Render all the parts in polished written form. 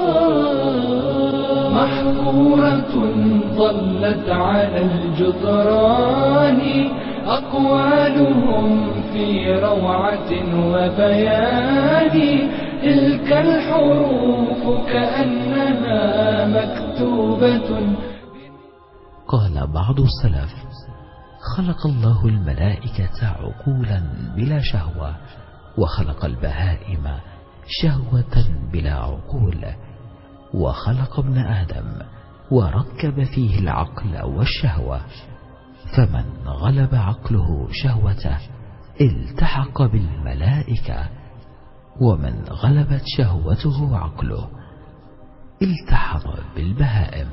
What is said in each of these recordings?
محفورة ظلت على الجدران، أقوالهم في روعة وبيان، تلك الحروف كأنها مكتوبة. قال بعض السلف: خلق الله الملائكة عقولا بلا شهوة، وخلق البهائم شهوة بلا عقول، وخلق ابن آدم وركب فيه العقل والشهوة، فمن غلب عقله شهوته التحق بالملائكة، ومن غلبت شهوته عقله التحق بالبهائم.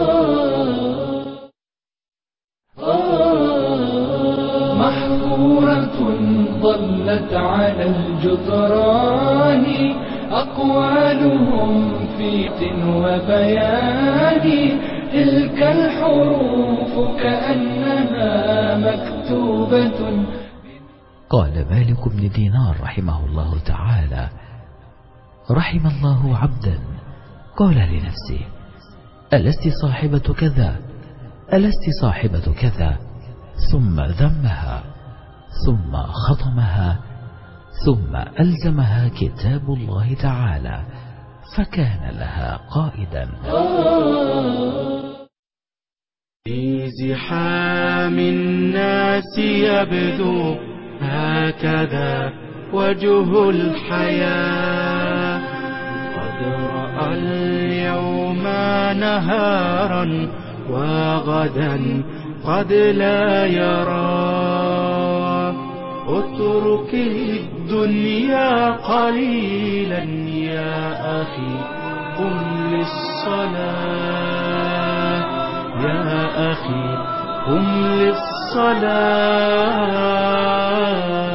محفورة ظلت على الجدران، أقوالهم في وبيان، تلك الحروف كأنها مكتوبة. قال مالك بن دينار رحمه الله تعالى: رحم الله عبدا قال لنفسه: ألست صاحبة كذا، ألست صاحبة كذا، ثم ذمها، ثم خطمها، ثم ألزمها كتاب الله تعالى، فكان لها قائدا. في زحام الناس يبدو هكذا وجه الحياة، قد رأى اليوم نهارا وغدا قد لا يرى. اترك الدنيا قليلا يا أخي، قم للصلاة يا أخي، قم للصلاة.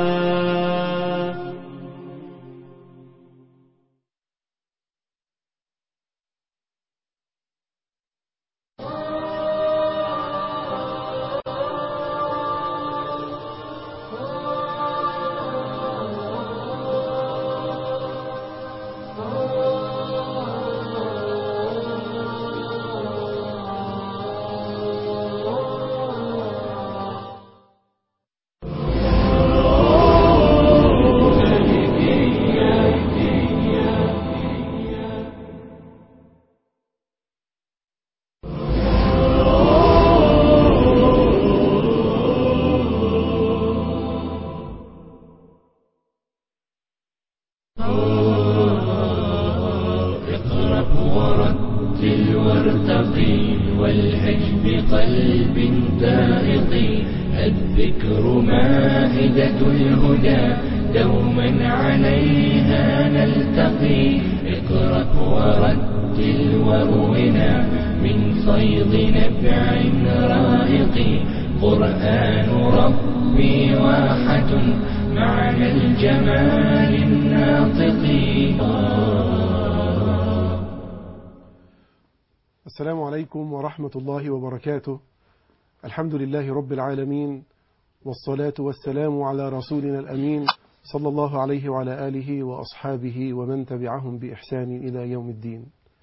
السلام عليكم ورحمة الله وبركاته. الحمد لله رب العالمين، والصلاة والسلام على رسولنا الأمين صلى الله عليه وعلى آله وأصحابه ومن تبعهم بإحسان إلى يوم الدين.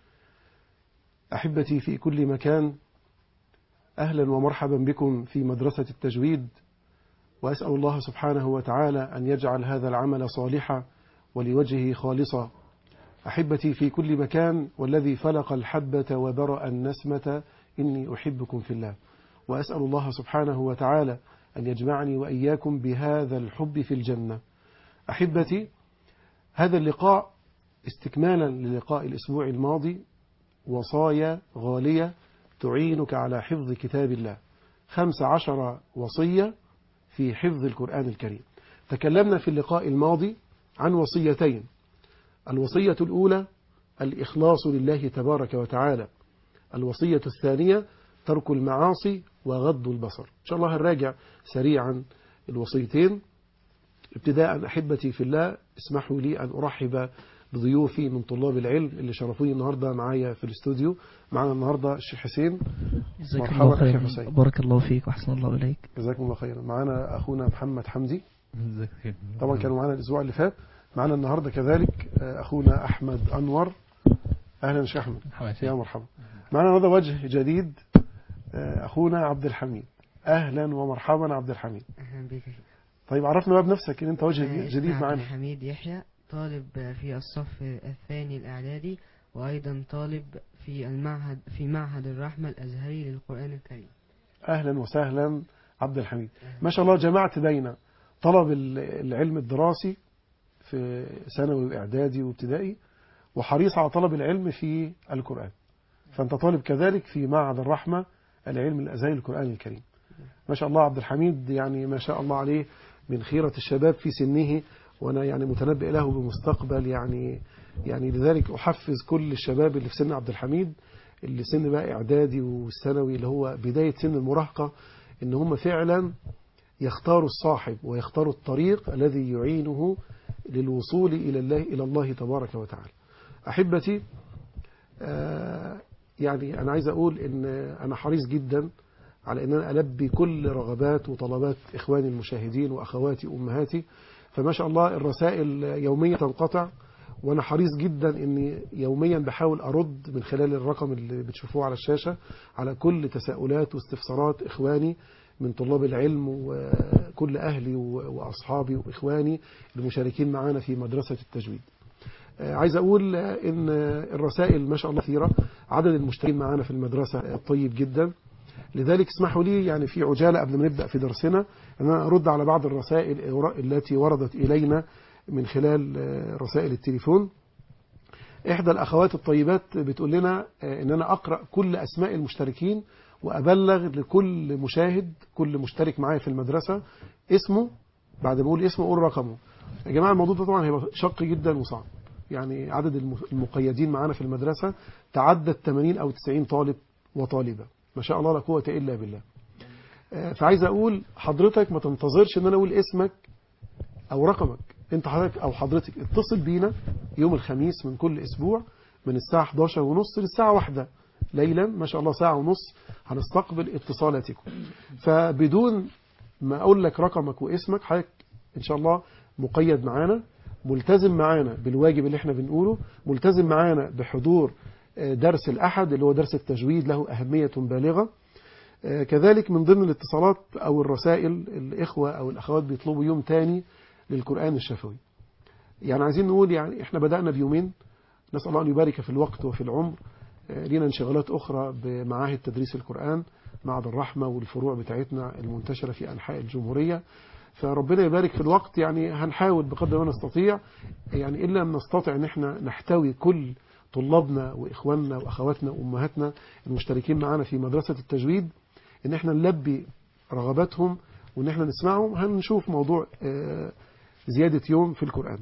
أحبتي في كل مكان، أهلا ومرحبا بكم في مدرسة التجويد، وأسأل الله سبحانه وتعالى أن يجعل هذا العمل صالحا ولوجهه خالصا. أحبتي في كل مكان، والذي فلق الحبة وبرأ النسمة إني أحبكم في الله، وأسأل الله سبحانه وتعالى أن يجمعني وإياكم بهذا الحب في الجنة. أحبتي، هذا اللقاء استكمالا للقاء الأسبوع الماضي، وصايا غالية تعينك على حفظ كتاب الله، 15 وصية في حفظ القرآن الكريم. تكلمنا في اللقاء الماضي عن وصيتين. الوصية الأولى الإخلاص لله تبارك وتعالى، الوصية الثانية ترك المعاصي وغض البصر. إن شاء الله هنراجع سريعا الوصيتين. ابتداء أحبتي في الله، اسمحوا لي أن أرحب بضيوفي من طلاب العلم اللي شرفوني النهاردة معايا في الاستوديو. معنا النهاردة الشيخ حسين. مرحبا أخي حسين، بارك الله فيك وأحسن الله إليك. جزاكم الله خيرا. معنا أخونا محمد حمدي، طبعا كانوا معنا الأسبوع اللي فات. معنا النهاردة كذلك أخونا أحمد أنور أهلا شيخ أحمد. يا مرحبا. معنا النهارده وجه جديد، أخونا عبد الحميد. أهلا ومرحبا عبد الحميد. أهلا بك. طيب عرفنا بقى بنفسك إن أنت وجه جديد معنا. عبد الحميد يحيى، طالب في الصف الثاني الإعدادي، وأيضا طالب في معهد الرحمة الأزهري للقرآن الكريم. أهلا وسهلا عبد الحميد. ما شاء الله جمعت بين طلب العلم الدراسي في ثانوي وإعدادي وابتدائي، وحريص على طلب العلم في القرآن. فأنت طالب كذلك في معهد الرحمة العلم الأزهري للقرآن الكريم. ما شاء الله عبد الحميد، يعني ما شاء الله عليه من خيرة الشباب في سنه، وأنا يعني متنبئ له بمستقبل يعني لذلك أحفز كل الشباب اللي في سن عبد الحميد، اللي سن بقى إعدادي والثانوي اللي هو بداية سن المراهقة، إن هم فعلا يختاروا الصاحب ويختاروا الطريق الذي يعينه للوصول إلى الله تبارك وتعالى. أحبتي، يعني أنا عايز أقول إن أنا حريص جدا على أن أنا ألبي كل رغبات وطلبات إخواني المشاهدين وأخواتي أمهاتي. فما شاء الله الرسائل يوميا تنقطع، وأنا حريص جدا أني يوميا بحاول أرد من خلال الرقم اللي بتشوفوه على الشاشة على كل تساؤلات واستفسارات إخواني من طلاب العلم وكل أهلي وأصحابي وإخواني المشاركين معنا في مدرسة التجويد. عايز أقول إن الرسائل ما شاء الله كثيرة، عدد المشتركين معنا في المدرسة طيب جدا. لذلك اسمحوا لي يعني في عجالة قبل ما نبدأ في درسنا أن أنا أرد على بعض الرسائل التي وردت إلينا من خلال رسائل التليفون. إحدى الأخوات الطيبات بتقول لنا أن أنا أقرأ كل أسماء المشتركين وأبلغ لكل مشاهد، كل مشترك معايا في المدرسة اسمه، بعد ما أقول اسمه أقول رقمه. يا جماعة الموضوع ده طبعا هيبقى شق جدا وصعب، يعني عدد المقيدين معانا في المدرسة تعدد 80 أو 90 طالب وطالبة، ما شاء الله لا قوة إلا بالله. فعايز أقول حضرتك ما تنتظرش أن أنا أقول اسمك أو رقمك، أنت حضرتك أو حضرتك اتصل بينا يوم الخميس من كل أسبوع من الساعة 11:30 للساعة 1 ليلا، ما شاء الله ساعة ونص هنستقبل اتصالاتكم. فبدون ما أقول لك رقمك واسمك، حضرتك إن شاء الله مقيد معانا، ملتزم معانا بالواجب اللي احنا بنقوله، ملتزم معانا بحضور درس الأحد اللي هو درس التجويد، له أهمية بالغة. كذلك من ضمن الاتصالات أو الرسائل الإخوة أو الأخوات بيطلبوا يوم تاني للقرآن الشفوي. يعني عايزين نقول يعني احنا بدأنا بيومين، نسأل الله أن يبارك في الوقت وفي العمر. لينا انشغالات أخرى بمعاهد تدريس القرآن، معهد الرحمة والفروع بتاعتنا المنتشرة في أنحاء الجمهورية، فربنا يبارك في الوقت. يعني هنحاول بقدر ما نستطيع، يعني إلا أن نستطيع أن احنا نحتوي كل طلابنا وإخواننا وأخواتنا وأمهاتنا المشتركين معنا في مدرسة التجويد، أن احنا نلبي رغباتهم وأن احنا نسمعهم. هنشوف موضوع زيادة يوم في القرآن.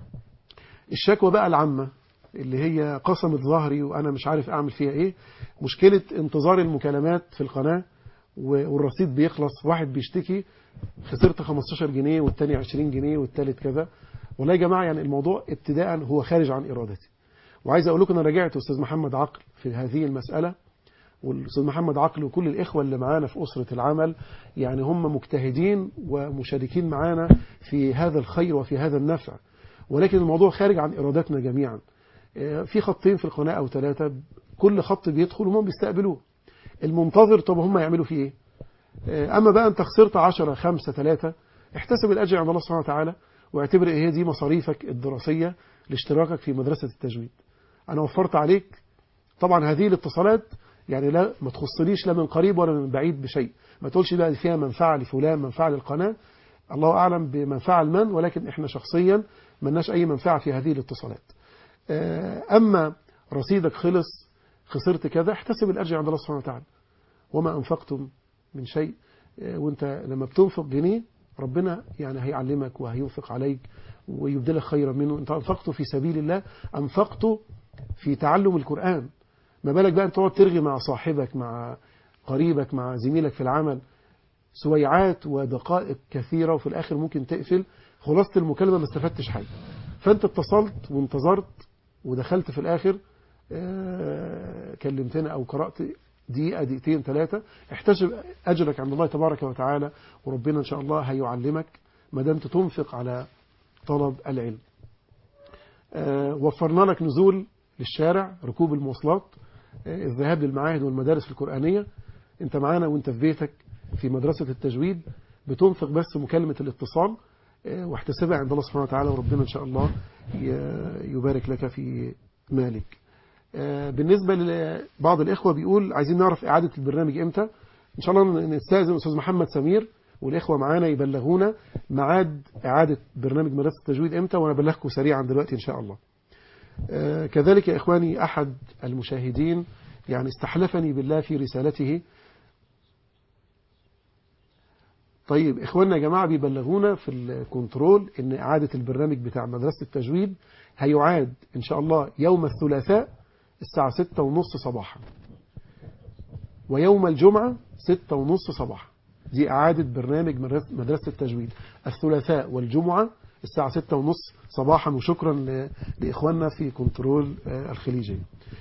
الشكوى بقى العامة اللي هي قسمت ظهري وأنا مش عارف أعمل فيها إيه، مشكلة انتظار المكالمات في القناة والرصيد بيخلص، واحد بيشتكي خسرت 15 جنيه والتاني 20 جنيه والتالت كذا. والله يا جماعة يعني الموضوع ابتداء هو خارج عن إرادتي، وعايز أقول لكم أنا رجعت أستاذ محمد عقل في هذه المسألة، والأستاذ محمد عقل وكل الإخوة اللي معانا في أسرة العمل، يعني هم مجتهدين ومشاركين معانا في هذا الخير وفي هذا النفع، ولكن الموضوع خارج عن إرادتنا جميعا. في خطين في القناة أو 3، كل خط بيدخل وهم بيستقبلوه. المنتظر طب هم يعملوا فيه إيه؟ أما بقى أنت خسرت 10 5 3، احتسب الأجر عند الله سبحانه وتعالى، واعتبر إيه دي مصاريفك الدراسية لاشتراكك في مدرسة التجويد. أنا وفرت عليك طبعا هذه الاتصالات، يعني لا ما تخصنيش لا من قريب ولا من بعيد بشيء، ما تقولش بقى فيها منفعة لفلان منفعة للقناة، الله أعلم بمنفعة لمن، ولكن إحنا شخصيا ملناش أي منفعة في هذه الاتصالات. أما رصيدك خلص خسرت كذا، احتسب الأجر عند الله سبحانه وتعالى. وما أنفقتم من شيء، وانت لما بتنفق جنيه ربنا يعني هيعلمك وهينفق عليك ويبدلك خيرا منه. انت أنفقته في سبيل الله، أنفقته في تعلم القرآن، ما بالك بقى انت تقعد ترغي مع صاحبك مع قريبك مع زميلك في العمل سويعات ودقائق كثيرة، وفي الآخر ممكن تقفل خلاصة المكالمة ما استفدتش حاجة. فانت اتصلت وانتظرت ودخلت في الآخر كلمتنا أو قرأت دقيقة دقيقتين 3، احتسب أجرك عند الله تبارك وتعالى، وربنا إن شاء الله هيعلمك ما دمت تنفق على طلب العلم. وفرنا لك نزول للشارع، ركوب المواصلات، الذهاب للمعاهد والمدارس القرآنية. انت معانا وانت في بيتك في مدرسة التجويد بتنفق بس مكالمة الاتصال، واحتسبها عند الله سبحانه وتعالى، وربنا إن شاء الله يبارك لك في مالك. بالنسبة لبعض الإخوة بيقول عايزين نعرف إعادة البرنامج إمتى. إن شاء الله نستأذن أستاذ محمد سمير والإخوة معانا يبلغونا ميعاد إعادة برنامج مدرسة التجويد إمتى، وأنا بلغكم سريعا دلوقتي إن شاء الله. كذلك يا إخواني أحد المشاهدين يعني استحلفني بالله في رسالته. طيب إخواننا يا جماعة بيبلغونا في الكنترول إن إعادة البرنامج بتاع مدرسة التجويد هيعاد إن شاء الله يوم الثلاثاء الساعة 6:30 صباحا، ويوم الجمعة 6:30 صباحا. دي إعادة برنامج مدرسة التجويد الثلاثاء والجمعة الساعة 6:30 صباحا. وشكرا لإخواننا في كنترول الخليجي.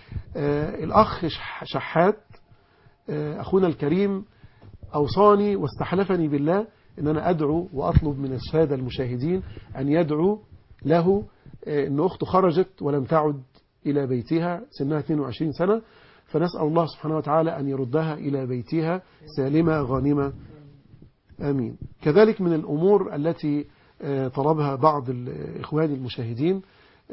الأخ شحات أخونا الكريم أوصاني واستحلفني بالله أن أنا أدعو وأطلب من السادة المشاهدين أن يدعو له أن أخته خرجت ولم تعد إلى بيتها، سنها 22 سنة، فنسأل الله سبحانه وتعالى أن يردها إلى بيتها سالمة غانمة، آمين. كذلك من الأمور التي طلبها بعض الإخوان المشاهدين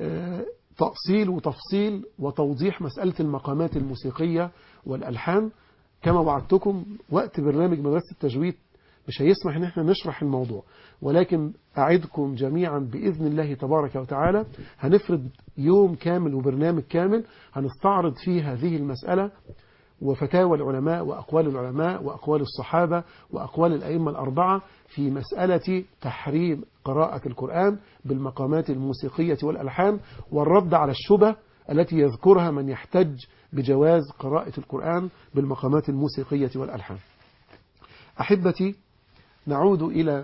تأصيل وتفصيل وتوضيح مسألة المقامات الموسيقية والألحان. كما وعدتكم وقت برنامج مدرسة التجويد مش هيسمح ان احنا نشرح الموضوع، ولكن أعدكم جميعا بإذن الله تبارك وتعالى هنفرد يوم كامل وبرنامج كامل هنستعرض فيه هذه المسألة وفتاوى العلماء وأقوال العلماء وأقوال الصحابة وأقوال الأئمة الأربعة في مسألة تحريم قراءة القرآن بالمقامات الموسيقية والألحان، والرد على الشبه التي يذكرها من يحتج بجواز قراءة القرآن بالمقامات الموسيقية والألحان. أحبتي، نعود إلى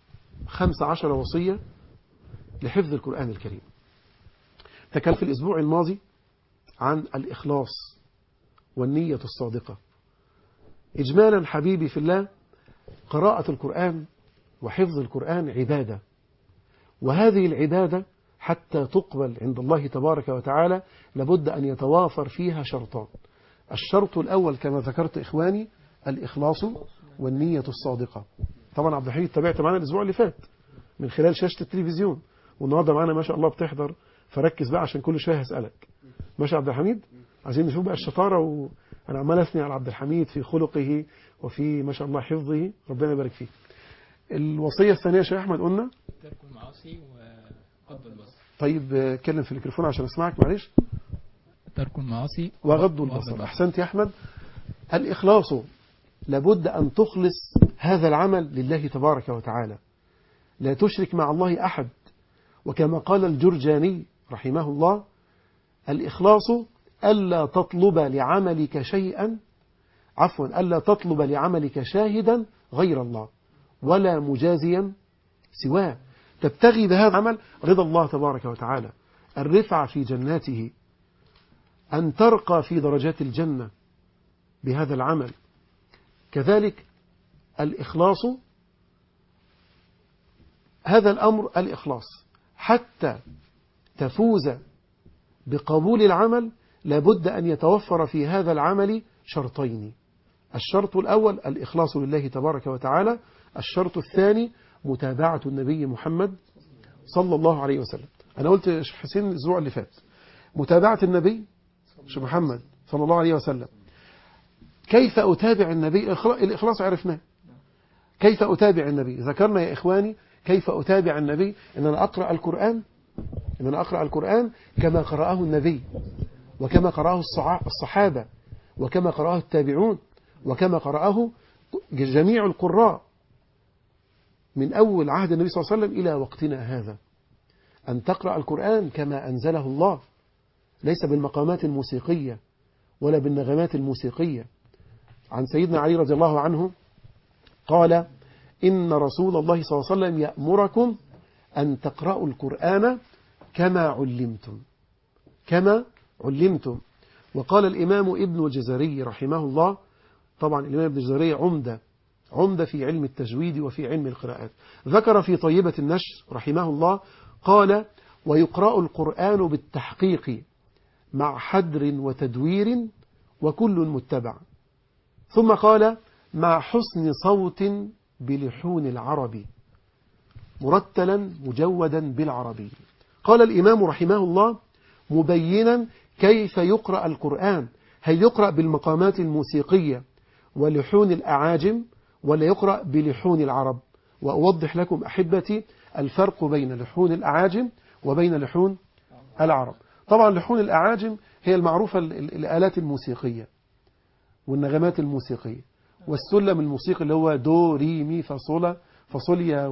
15 وصية لحفظ القرآن الكريم. تكلم في الأسبوع الماضي عن الإخلاص والنية الصادقة. إجمالا حبيبي في الله، قراءة القرآن وحفظ القرآن عبادة، وهذه العبادة حتى تقبل عند الله تبارك وتعالى لابد أن يتوافر فيها شرطان. الشرط الأول كما ذكرت إخواني الإخلاص والنية الصادقة. طبعا عبد الحميد تابعت معنا الأسبوع اللي فات من خلال شاشة التلفزيون، والنهارده معنا ما شاء الله بتحضر، فركز بقى عشان كل شوية هسألك. ماشي عبد الحميد؟ عايزين نشوف بقى الشطارة، وأنا عمال أثني على عبد الحميد في خلقه وفي ما شاء الله حفظه، ربنا يبارك فيه. الوصية الثانية يا شيخ أحمد قلنا ترك المعاصي وغض البصر. طيب اتكلم في الميكروفون عشان اسمعك معلش. ترك المعاصي وغض البصر. أحسنت يا أحمد. الإخلاص لابد أن تخلص هذا العمل لله تبارك وتعالى، لا تشرك مع الله أحد. وكما قال الجرجاني رحمه الله: الإخلاص ألا تطلب لعملك شيئا، عفوا، ألا تطلب لعملك شاهدا غير الله ولا مجازيا سواه، تبتغي بهذا العمل رضا الله تبارك وتعالى، الرفعة في جناته، أن ترقى في درجات الجنة بهذا العمل. كذلك الإخلاص، هذا الأمر الإخلاص حتى تفوز بقبول العمل لابد أن يتوفر في هذا العمل شرطين. الشرط الأول الإخلاص لله تبارك وتعالى، الشرط الثاني متابعة النبي محمد صلى الله عليه وسلم. أنا قلت يا شيخ حسين الأسبوع اللي فات متابعة النبي شيخ محمد صلى الله عليه وسلم. كيف أتابع النبي؟ الإخلاص عرفناه. كيف أتابع النبي؟ ذكرنا يا إخواني كيف أتابع النبي، إن أنا أقرأ القرآن كما قرأه النبي، وكما قرأه الصحابة، وكما قرأه التابعون، وكما قرأه جميع القراء من أول عهد النبي صلى الله عليه وسلم إلى وقتنا هذا. أن تقرأ القرآن كما أنزله الله، ليس بالمقامات الموسيقية ولا بالنغمات الموسيقية. عن سيدنا علي رضي الله عنه قال: إن رسول الله صلى الله عليه وسلم يأمركم أن تقرأوا القرآن كما علمتم. وقال الإمام ابن الجزري رحمه الله، طبعا الإمام ابن الجزري عمدة في علم التجويد وفي علم القراءات، ذكر في طيبة النشر رحمه الله قال: ويقرأ القرآن بالتحقيق مع حدر وتدوير وكل متبع. ثم قال مع حسن صوت بلحون العرب مرتلا مجودا بالعربي. قال الإمام رحمه الله مبينا كيف يقرأ القرآن، هل يقرأ بالمقامات الموسيقية ولحون الأعاجم ولا يقرأ بلحون العرب؟ وأوضح لكم أحبتي الفرق بين لحون الأعاجم وبين لحون العرب. طبعا لحون الأعاجم هي المعروفة الآلات الموسيقية والنغمات الموسيقية والسلم الموسيقي اللي هو دو ري مي فاصولا فاصوليا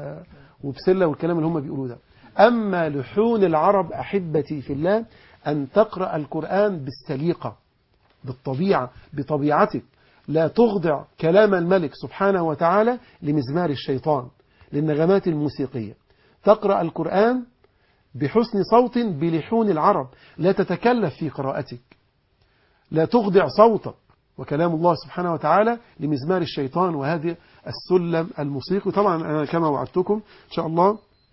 وبسلة والكلام اللي هم بيقولوا ده. أما لحون العرب أحبتي في الله أن تقرأ القرآن بالسليقة بالطبيعة بطبيعتك، لا تخضع كلام الملك سبحانه وتعالى لمزمار الشيطان للنغمات الموسيقية. تقرأ القرآن بحسن صوت بلحون العرب، لا تتكلف في قراءتك، لا تخضع صوتك وكلام الله سبحانه وتعالى لمزمار الشيطان وهذه السلم الموسيقي. طبعا أنا كما وعدتكم إن شاء الله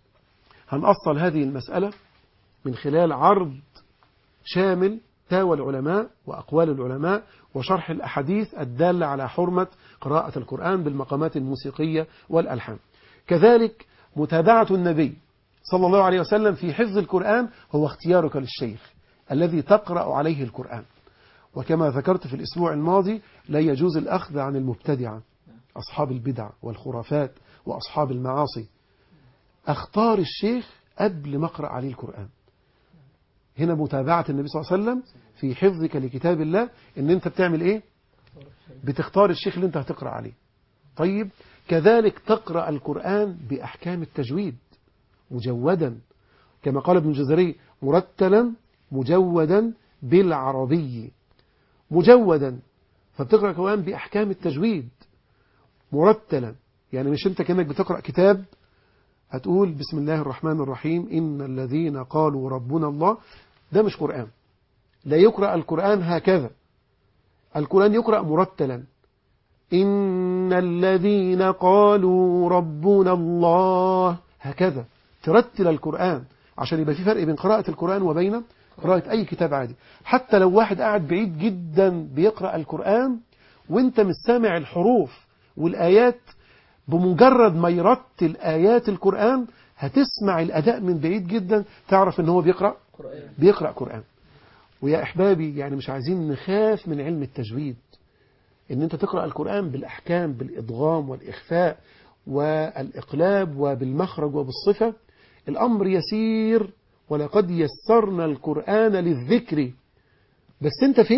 هنأصل هذه المسألة من خلال عرض شامل تاوى العلماء وأقوال العلماء وشرح الأحاديث الدالة على حرمة قراءة القرآن بالمقامات الموسيقية والألحان. كذلك متابعة النبي صلى الله عليه وسلم في حفظ القرآن هو اختيارك للشيخ الذي تقرأ عليه القرآن. وكما ذكرت في الأسبوع الماضي لا يجوز الأخذ عن المبتدعة أصحاب البدع والخرافات وأصحاب المعاصي. اختار الشيخ قبل ما اقرأ عليه القرآن. هنا متابعة النبي صلى الله عليه وسلم في حفظك لكتاب الله ان انت بتعمل ايه؟ بتختار الشيخ اللي انت هتقرأ عليه. طيب كذلك تقرأ القرآن بأحكام التجويد مجودا كما قال ابن الجزري مرتلا مجودا بالعربي مجودا، فبتقرأ القرآن بأحكام التجويد مرتلا، يعني مش انت كأنك بتقرأ كتاب هتقول بسم الله الرحمن الرحيم إن الذين قالوا ربنا الله، ده مش قرآن. لا يقرأ القرآن هكذا، القرآن يقرأ مرتلا إن الذين قالوا ربنا الله، هكذا ترتل القرآن عشان يبقى في فرق بين قراءة القرآن وبين قراءة أي كتاب عادي. حتى لو واحد قاعد بعيد جدا بيقرأ القرآن وانت مش سامع الحروف والآيات، بمجرد ما يرتل آيات القرآن هتسمع الأداء من بعيد جدا تعرف ان هو بيقرأ قرآن. ويا أحبابي يعني مش عايزين نخاف من علم التجويد، ان انت تقرأ القرآن بالأحكام بالإضغام والإخفاء والإقلاب وبالمخرج وبالصفة. الأمر يسير ولقد يسرنا القرآن للذكر. بس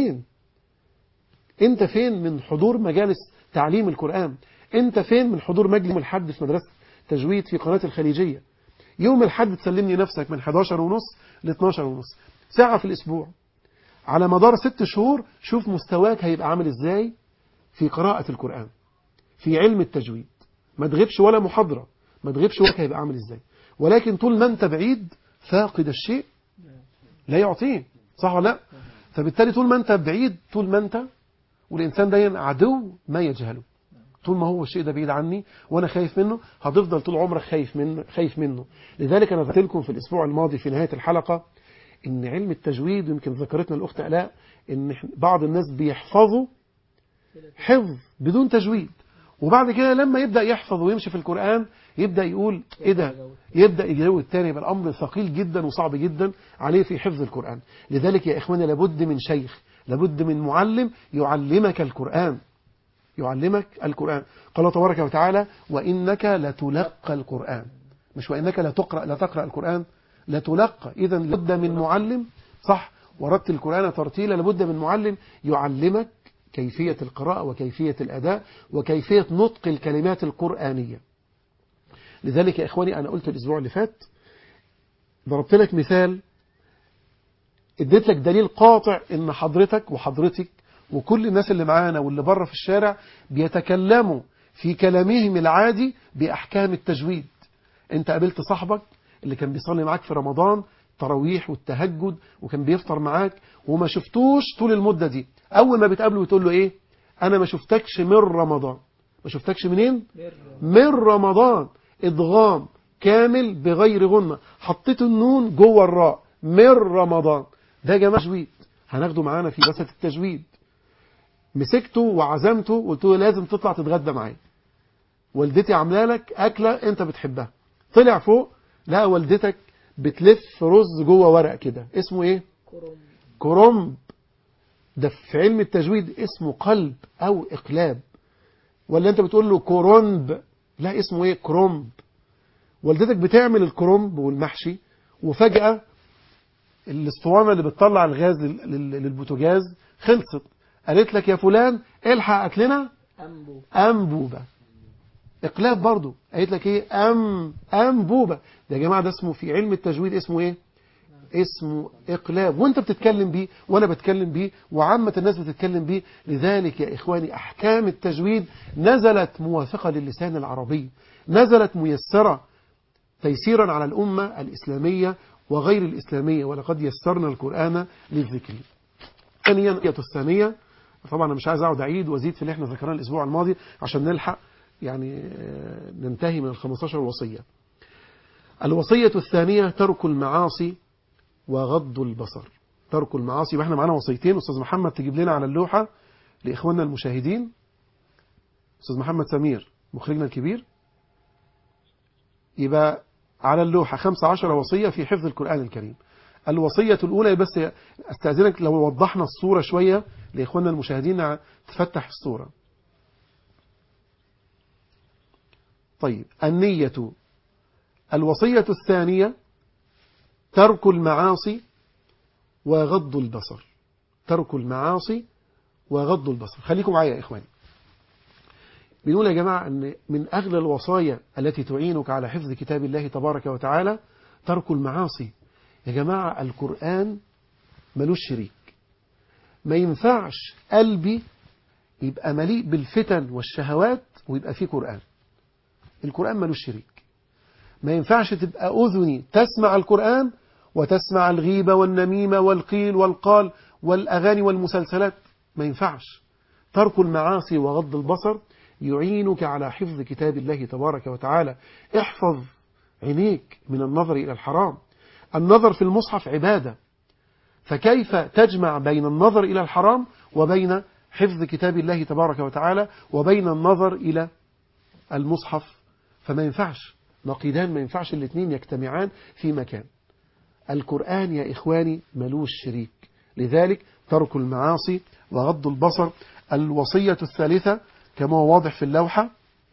انت فين من حضور مجالس تعليم القرآن؟ انت فين من حضور مجلس الحد في مدرسة تجويد في قناة الخليجية؟ يوم الحد تسلمني نفسك من 11:30 ل 12:30 ساعة في الأسبوع على مدار 6 شهور. شوف مستواك هيبقى عامل ازاي في قراءة القرآن في علم التجويد. ما تغيبش ولا محاضرة، ما تغيبش ولا هيبقى عامل ازاي. ولكن طول ما انت بعيد فاقد الشيء لا يعطيه، صح ولا لا؟ فبالتالي طول ما انت بعيد، طول ما انت، والإنسان دايما عدو ما يجهله، طول ما هو الشيء ده بعيد عني وانا خايف منه هتفضل طول عمرك خايف منه. لذلك انا ذكرت لكم في الاسبوع الماضي في نهاية الحلقة ان علم التجويد، يمكن ذكرتنا الاخت آلاء ان بعض الناس بيحفظوا حفظ بدون تجويد، وبعد كده لما يبدأ يحفظ ويمشي في القرآن يبدأ يقول ايه ده، يبدأ يجاوب التاني، يبقى الامر ثقيل جدا وصعب جدا عليه في حفظ القرآن. لذلك يا اخواني لابد من شيخ، لابد من معلم يعلمك القرآن، يعلمك القرآن. قال تبارك وتعالى وإنك لتلقى القرآن، مش وإنك لا تقرأ القرآن، لتلقى. إذا لابد من معلم، صح، ورتل القرآن ترتيلا، لابد من معلم يعلمك كيفية القراءة وكيفية الأداء وكيفية نطق الكلمات القرآنية. لذلك يا إخواني أنا قلت الأسبوع اللي فات، ضربت لك مثال، اديت لك دليل قاطع ان حضرتك وحضرتك وكل الناس اللي معانا واللي بره في الشارع بيتكلموا في كلامهم العادي بأحكام التجويد. انت قابلت صاحبك اللي كان بيصلي معاك في رمضان تراويح والتهجد وكان بيفطر معاك وما شفتوش طول المدة دي، اول ما بتقابله وتقول له ايه؟ انا ما شفتكش من رمضان. ما شفتكش منين؟ من رمضان. ادغام كامل بغير غنة، حطيت النون جوه الراء، من رمضان. ده يا جماعة تجويد، هناخده معانا في دراسة التجويد. مسكته وعزمته وقلت له لازم تطلع تتغدى معايا، والدتي عامله لك أكلة أنت بتحبها. طلع فوق لقى والدتك بتلف رز جوه ورق كده، اسمه إيه؟ كرنب. ده في علم التجويد اسمه قلب أو إقلاب. ولا أنت بتقول له كرنب؟ لا، اسمه إيه؟ كرنب. والدتك بتعمل الكرنب والمحشي، وفجأة الاسطوانة اللي بتطلع الغاز للبوتاجاز خلصت، قالت لك يا فلان الحق أكلنا أنبوبة. إقلاب برضو، قالت لك إيه؟ أنبوبة. ده يا جماعة ده اسمه في علم التجويد اسمه إيه؟ اسمه إقلاب. وانت بتتكلم بيه وانا بتكلم بيه وعامة الناس بتتكلم بيه. لذلك يا إخواني أحكام التجويد نزلت موافقة للسان العربي، نزلت ميسرة تيسيرا على الأمة الإسلامية وغير الإسلامية، ولقد يسرنا القرآن للذكر. ثانيا الثانية، طبعا أنا مش عايز أقعد أعيد وأزيد في اللي احنا ذكرناه الأسبوع الماضي عشان نلحق يعني ننتهي من 15 وصية. الوصية الثانية ترك المعاصي وغض البصر. ترك المعاصي، واحنا معانا وصيتين. أستاذ محمد تجيب لنا على اللوحة لإخواننا المشاهدين. أستاذ محمد سمير مخرجنا الكبير، يبقى على اللوحة 15 وصية في حفظ القرآن الكريم. الوصية الأولى، بس أستأذنك لو وضحنا الصورة شوية لإخواننا المشاهدين تفتح الصورة. طيب، النية. الوصية الثانية ترك المعاصي وغض البصر. ترك المعاصي وغض البصر. خليكم معايا يا إخواني. بنقول يا جماعة أن من أغلى الوصايا التي تعينك على حفظ كتاب الله تبارك وتعالى ترك المعاصي. يا جماعة القرآن ملوش شريك. ما ينفعش قلبي يبقى مليء بالفتن والشهوات ويبقى فيه قرآن. القرآن ملوش شريك. ما ينفعش تبقى أذني تسمع القرآن وتسمع الغيبة والنميمة والقيل والقال والأغاني والمسلسلات. ما ينفعش. ترك المعاصي وغض البصر يعينك على حفظ كتاب الله تبارك وتعالى. احفظ عينيك من النظر إلى الحرام. النظر في المصحف عبادة، فكيف تجمع بين النظر إلى الحرام وبين حفظ كتاب الله تبارك وتعالى وبين النظر إلى المصحف؟ فما ينفعش نقيدان، ما ينفعش الاثنين يجتمعان في مكان. القرآن يا إخواني ملوش شريك. لذلك ترك المعاصي وغض البصر. الوصية الثالثة كما هو واضح في اللوحة،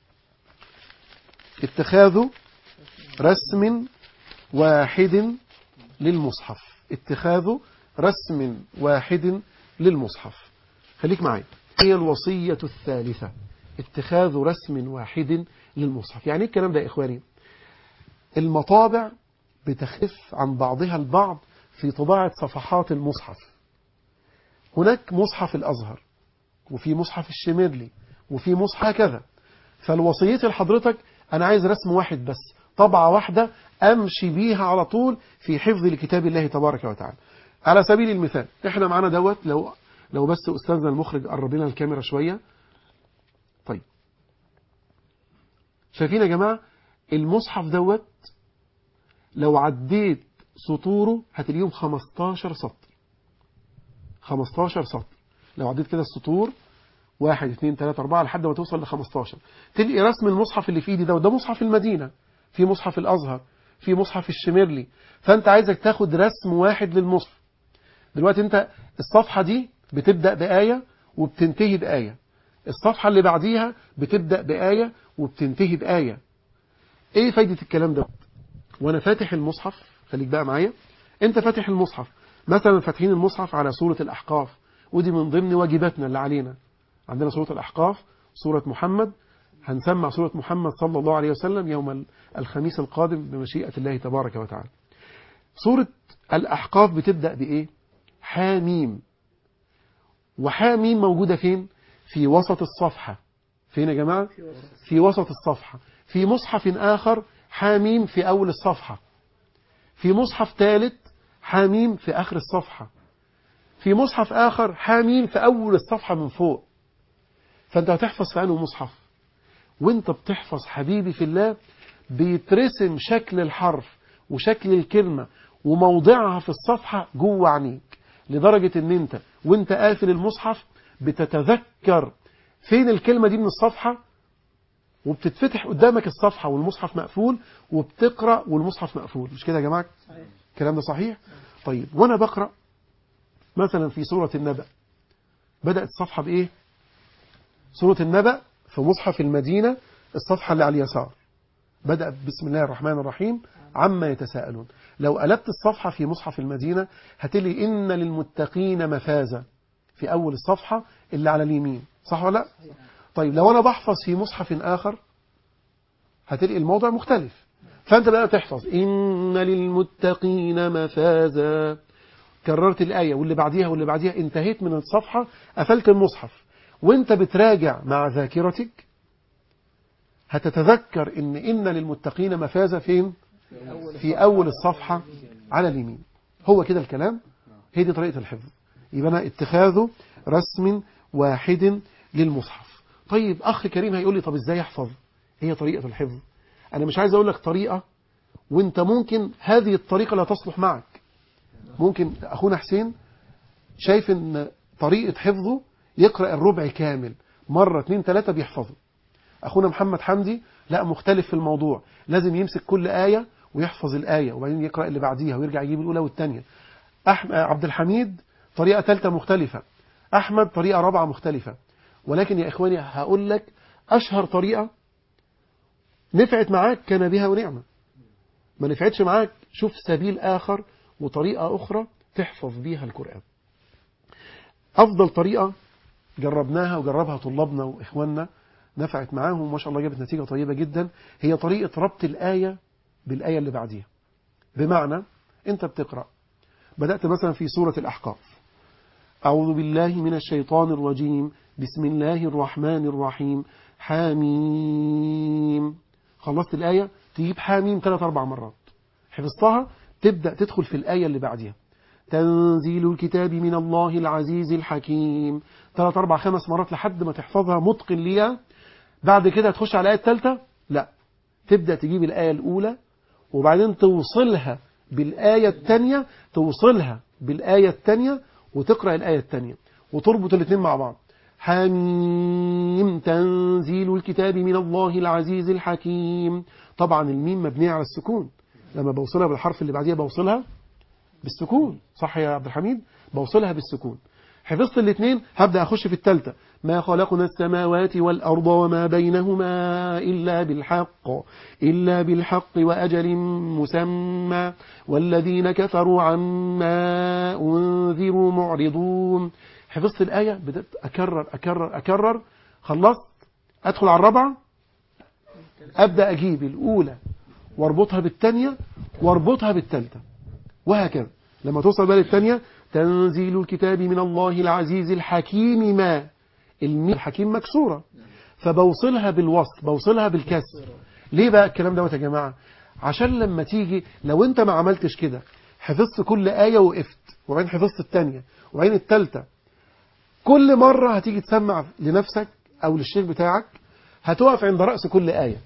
اتخاذ رسم واحد للمصحف. اتخاذ رسم واحد للمصحف. خليك معي. هي الوصية الثالثة اتخاذ رسم واحد للمصحف. يعني الكلام ده يا إخواني، المطابع بتختلف عن بعضها البعض في طباعة صفحات المصحف. هناك مصحف الأزهر، وفي مصحف الشميرلي، وفي مصحف كذا. فالوصية لحضرتك أنا عايز رسم واحد بس، طبعة واحدة أمشي بيها على طول في حفظ لكتاب الله تبارك وتعالى. على سبيل المثال إحنا معنا دوت، لو بس أستاذنا المخرج قرب لنا الكاميرا شوية. طيب، شايفين يا جماعة المصحف دوت لو عديت سطوره هتلاقيهم 15 سطر. 15 سطر لو عديت كده السطور 1 2 3 4 لحد ما توصل ل15 تلقي رسم المصحف اللي في ايدي ده مصحف المدينة، في مصحف الأزهر، في مصحف الشميرلي. فأنت عايزك تاخد رسم واحد للمصحف. دلوقتي أنت الصفحة دي بتبدأ بآية وبتنتهي بآية، الصفحة اللي بعديها بتبدأ بآية وبتنتهي بآية. ايه فايدة الكلام ده؟ وانا فاتح المصحف، خليك بقى معايا، انت فاتح المصحف مثلا، فاتحين المصحف على سورة الأحقاف، ودي من ضمن واجباتنا اللي علينا. عندنا سورة الأحقاف، سورة محمد، هنسمع سورة محمد صلى الله عليه وسلم يوم الخميس القادم بمشيئة الله تبارك وتعالى. سورة الأحقاف بتبدأ بإيه؟ حاميم. وحاميم موجودة فين؟ في وسط الصفحة. فين يا جماعة؟ في وسط الصفحة. في مصحف آخر حاميم في أول الصفحة. في مصحف ثالث حاميم في آخر الصفحة. في مصحف آخر حاميم في أول الصفحة من فوق. فأنت هتحفظ في أنه مصحف، وانت بتحفظ حبيبي في الله بيترسم شكل الحرف وشكل الكلمة وموضعها في الصفحة جوه عينيك. لدرجة ان انت وانت قافل المصحف بتتذكر فين الكلمة دي من الصفحة، وبتتفتح قدامك الصفحة والمصحف مقفول وبتقرأ والمصحف مقفول. مش كده يا جماعة؟ الكلام ده صحيح؟ طيب وانا بقرأ مثلا في سورة النبأ، بدأت الصفحة بإيه؟ سورة النبأ في مصحف المدينة الصفحة اللي على اليسار بدأت بسم الله الرحمن الرحيم عما يتساءلون. لو قلبت الصفحة في مصحف المدينة هتلاقي إن للمتقين مفازة في أول الصفحة اللي على اليمين، صح ولا لا؟ طيب لو أنا بحفظ في مصحف آخر هتلاقي الموضوع مختلف، فأنت بقى تحفظ إن للمتقين مفازة، كررت الآية واللي بعديها واللي بعديها، انتهيت من الصفحة قفلت المصحف، وانت بتراجع مع ذاكرتك هتتذكر إن للمتقين مفازة فين؟ في أول الصفحة على اليمين. هو كده الكلام، هي دي طريقة الحفظ. يبقى أنا اتخاذ رسم واحد للمصحف. طيب أخ كريم هيقول لي طب إزاي أحفظ؟ هي طريقة الحفظ. أنا مش عايز أقول لك طريقة وانت ممكن هذه الطريقة لا تصلح معك. ممكن أخونا حسين شايف ان طريقة حفظه يقرأ الربع كامل مرة 2 3 بيحفظه. أخونا محمد حمدي لا، مختلف في الموضوع، لازم يمسك كل آية ويحفظ الآية وبعدين يقرأ اللي بعديها ويرجع يجيب الأولى والثانية. عبد الحميد طريقة ثالثة مختلفة، أحمد طريقة رابعة مختلفة. ولكن يا إخواني هقول لك أشهر طريقة نفعت معاك كان بها ونعمة، ما نفعتش معاك شوف سبيل آخر وطريقة أخرى تحفظ بيها القرآن. أفضل طريقة جربناها وجربها طلابنا وإخواننا نفعت معاهم وما شاء الله جابت نتيجة طيبة جدا، هي طريقة ربط الآية بالآية اللي بعديها. بمعنى أنت بتقرأ بدأت مثلا في سورة الأحقاف، أعوذ بالله من الشيطان الرجيم بسم الله الرحمن الرحيم حاميم، خلصت الآية تجيب حاميم 3-4 مرات، حفظتها تبدأ تدخل في الآية اللي بعدها تنزيل الكتاب من الله العزيز الحكيم 3-4-5 مرات لحد ما تحفظها متقن ليها. بعد كده تخش على الآية الثالثة، لا تبدأ تجيب الآية الأولى وبعدين توصلها بالآية الثانية، توصلها بالآية الثانية وتقرأ الآية الثانية وتربط الاثنين مع بعض. حميم تنزيل الكتاب من الله العزيز الحكيم. طبعا الميم مبنية على السكون، لما بوصلها بالحرف اللي بعديها بوصلها بالسكون، صح يا عبد الحميد؟ بوصلها بالسكون. حفظت الاثنين هبدأ أخش في الثالثة، ما خلقنا السماوات والأرض وما بينهما إلا بالحق وأجل مسمى والذين كفروا عما أنذروا معرضون. حفظت الآية بدأت أكرر خلصت أدخل على الرابعة، أبدأ أجيب الأولى واربطها بالثانية واربطها بالثالثة وهكذا لما توصل بقى للثانية تنزيل الكتاب من الله العزيز الحكيم. ما الحكيم مكسورة فبوصلها بالوصل، بوصلها بالكسر. ليه بقى الكلام دوت يا جماعة؟ عشان لما تيجي لو انت ما عملتش كده حفظت كل آية وقفت وبعدين حفظت الثانية وبعدين الثالثة، كل مرة هتيجي تسمع لنفسك أو للشيخ بتاعك هتقف عند رأس كل آية.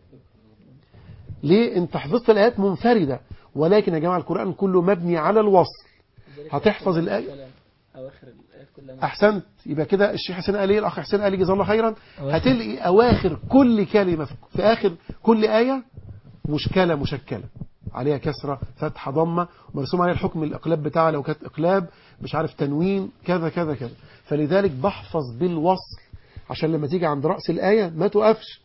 ليه؟ انت حفظت الآيات منفردة، ولكن يا جماعة القرآن كله مبني على الوصل. هتحفظ الآية أحسنت، يبقى كده الشيخ حسين قال ايه، الأخ حسين قال لي جزاه الله خيرا، هتلاقي أواخر كل كلمة في آخر كل آية مشكلة عليها كسرة فتحة ضمة مرسوم عليها الحكم الإقلاب بتاعها، لو كانت إقلاب مش عارف تنوين كذا كذا كذا. فلذلك بحفظ بالوصل عشان لما تيجي عند رأس الآية ما تقفش.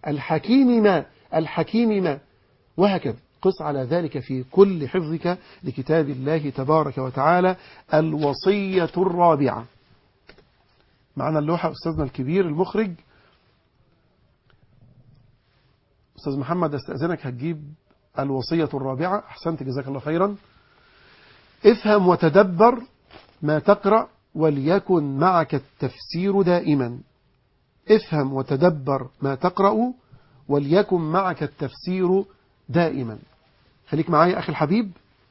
الحكيم ما وهكذا. قس على ذلك في كل حفظك لكتاب الله تبارك وتعالى. الوصية الرابعة معنا اللوحة أستاذنا الكبير المخرج أستاذ محمد، استأذنك هتجيب الوصية الرابعة. أحسنت جزاك الله خيرا. افهم وتدبر ما تقرأ وليكن معك التفسير دائما. افهم وتدبر ما تقرأ وليكن معك التفسير دائما. خليك معايا أخي الحبيب،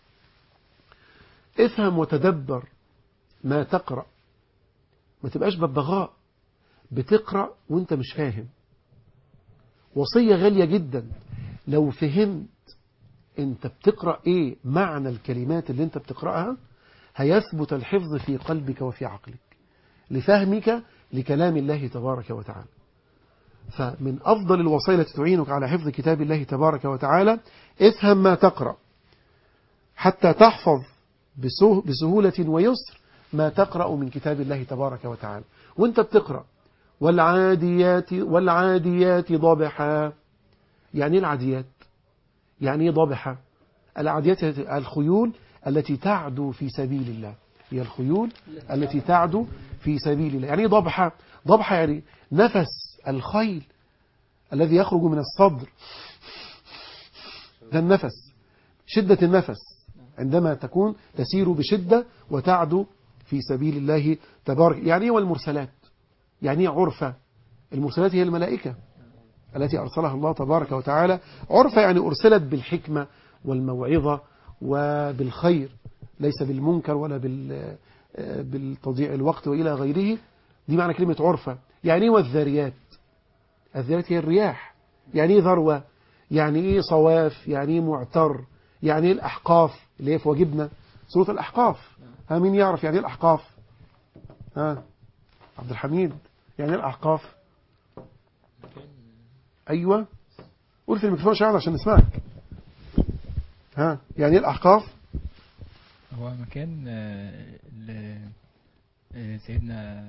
افهم وتدبر ما تقرأ، ما تبقاش ببغاء بتقرأ وانت مش فاهم. وصية غالية جدا، لو فهمت انت بتقرأ ايه معنى الكلمات اللي انت بتقرأها هيثبت الحفظ في قلبك وفي عقلك لفهمك لكلام الله تبارك وتعالى. فمن أفضل الوسائل التي تعينك على حفظ كتاب الله تبارك وتعالى افهم ما تقرأ حتى تحفظ بسهولة ويسر ما تقرأ من كتاب الله تبارك وتعالى. وانت بتقرأ والعاديات ضبحا. يعني العاديات، يعني ضبحا. العاديات الخيول التي تعدو في سبيل الله، هي الخيول التي تعدو في سبيل الله. يعني ضبحا، ضبحا يعني نفس الخيل الذي يخرج من الصدر، ده النفس، شدة النفس عندما تكون تسير بشدة وتعدو في سبيل الله تبارك. يعني والمرسلات، يعني عرفة. المرسلات هي الملائكة التي أرسلها الله تبارك وتعالى. عرفة يعني أرسلت بالحكمة والموعظة وبالخير، ليس بالمنكر ولا بالتضييع الوقت وإلى غيره. دي معنى كلمة عرفة. يعني والذاريات، الذاريات هي الرياح. يعني ذروة، يعني صواف، يعني معتر، يعني الأحقاف اللي هي في واجبنا سورة الأحقاف. مين يعرف يعني الأحقاف؟ عبد الحميد، يعني الأحقاف. أيوة، قول في الميكروفون شعر عشان نسمعك. يعني الأحقاف هو مكان سيدنا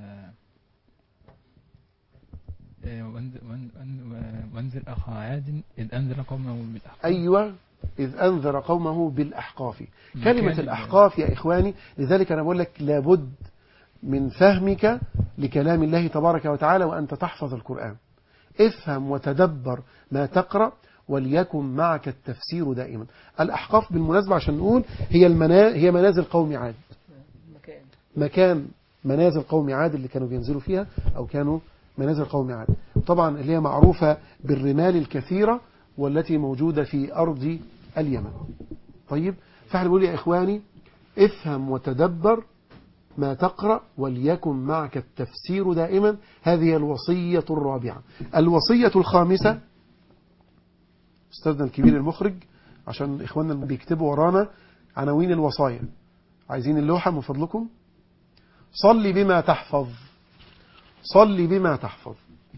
وانذر أخا عاد إذ أنذر قومه بالأحقاف. أيوة، إذ أنذر قومه بالأحقاف. كلمة الأحقاف يا إخواني، لذلك أنا بقول لك لابد من فهمك لكلام الله تبارك وتعالى وأنت تحفظ القرآن. افهم وتدبر ما تقرأ وليكن معك التفسير دائما. الأحقاف بالمناسبة عشان نقول هي منازل قوم عاد، مكان منازل قوم عاد اللي كانوا بينزلوا فيها، أو كانوا منازل قوم عاد طبعا اللي هي معروفة بالرمال الكثيرة والتي موجودة في أرض اليمن. طيب، فاحنا بنقول يا إخواني افهم وتدبر ما تقرأ وليكن معك التفسير دائما. هذه الوصية الرابعة. الوصية الخامسة، أستاذنا الكبير المخرج عشان إخواننا اللي بيكتبوا ورانا عناوين الوصايا، عايزين اللوحة من فضلكم. صلي بما تحفظ، صلي بما تحفظ.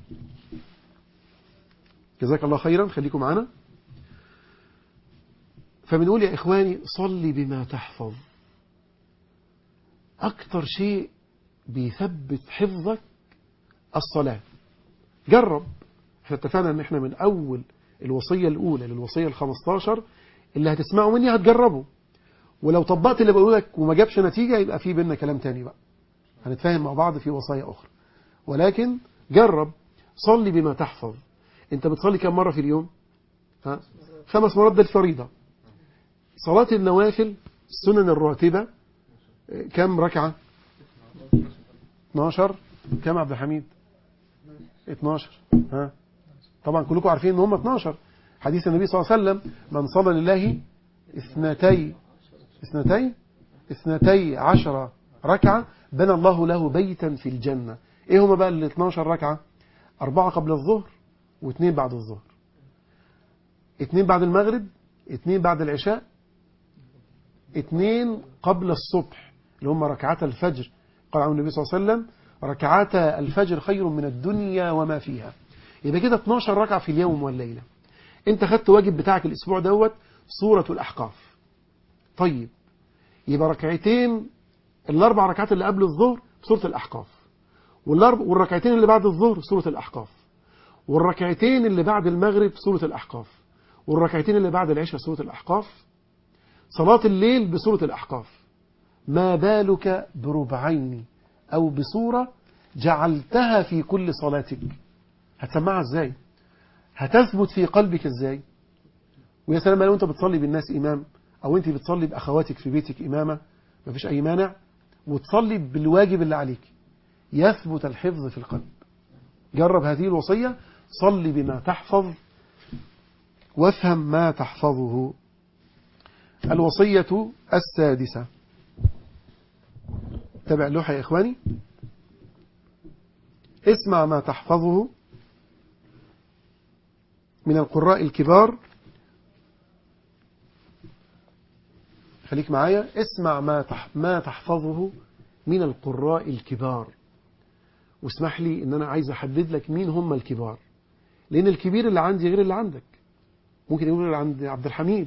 جزاك الله خيرا، خليكم معنا. فبنقول يا إخواني صلي بما تحفظ. أكتر شيء بيثبت حفظك الصلاة. جرب. احنا اتفقنا ان احنا من أول الوصية الأولى للوصية 15 اللي هتسمعوا مني هتجربوا، ولو طبقت اللي بقوله لك وما جابش نتيجة يبقى في بيننا كلام تاني بقى، هنتفاهم مع بعض في وصايا أخرى. ولكن جرب. صلي بما تحفظ. انت بتصلي كم مرة في اليوم؟ 5 مرات، ده الفريضة. صلاة النوافل السنن الراتبة كم ركعة؟ 12. كم عبد الحميد؟ 12. طبعا كلكم عارفين ان هم 12. حديث النبي صلى الله عليه وسلم من صلى لله 12 ركعة بنى الله له بيتا في الجنة. ايه هما بقى ال 12 ركعة؟ 4 قبل الظهر، و2 بعد الظهر، 2 بعد المغرب، 2 بعد العشاء، 2 قبل الصبح اللي هم ركعات الفجر. قال عن النبي صلى الله عليه وسلم ركعات الفجر خير من الدنيا وما فيها. يبقى كده 12 ركعة في اليوم والليلة. انت خدت واجب بتاعك الاسبوع دوت سورة الأحقاف. طيب، يبقى ركعتين، الاربع ركعات اللي قبل الظهر سورة الأحقاف، والركعتين اللي بعد الظهر سورة الأحقاف، والركعتين اللي بعد المغرب سورة الأحقاف، والركعتين اللي بعد العشاء سورة الأحقاف، صلاة الليل بسورة الأحقاف. ما بالك بربعين أو بسورة جعلتها في كل صلاتك؟ هتسمعها ازاي؟ هتثبت في قلبك ازاي؟ ويا سلام لو انت بتصلي بالناس إمام، أو انت بتصلي بأخواتك في بيتك إمامة، مفيش أي مانع، وتصلي بالواجب اللي عليك، يثبت الحفظ في القلب. جرب هذه الوصية. صلي بما تحفظ وافهم ما تحفظه. الوصية السادسة، تابع اللوحة يا إخواني. اسمع ما تحفظه من القراء الكبار. خليك معايا. اسمع ما تحفظه من القراء الكبار. واسمح لي ان انا عايز احدد لك مين هم الكبار، لان الكبير اللي عندي غير اللي عندك. ممكن يقول اللي عند عبد الحميد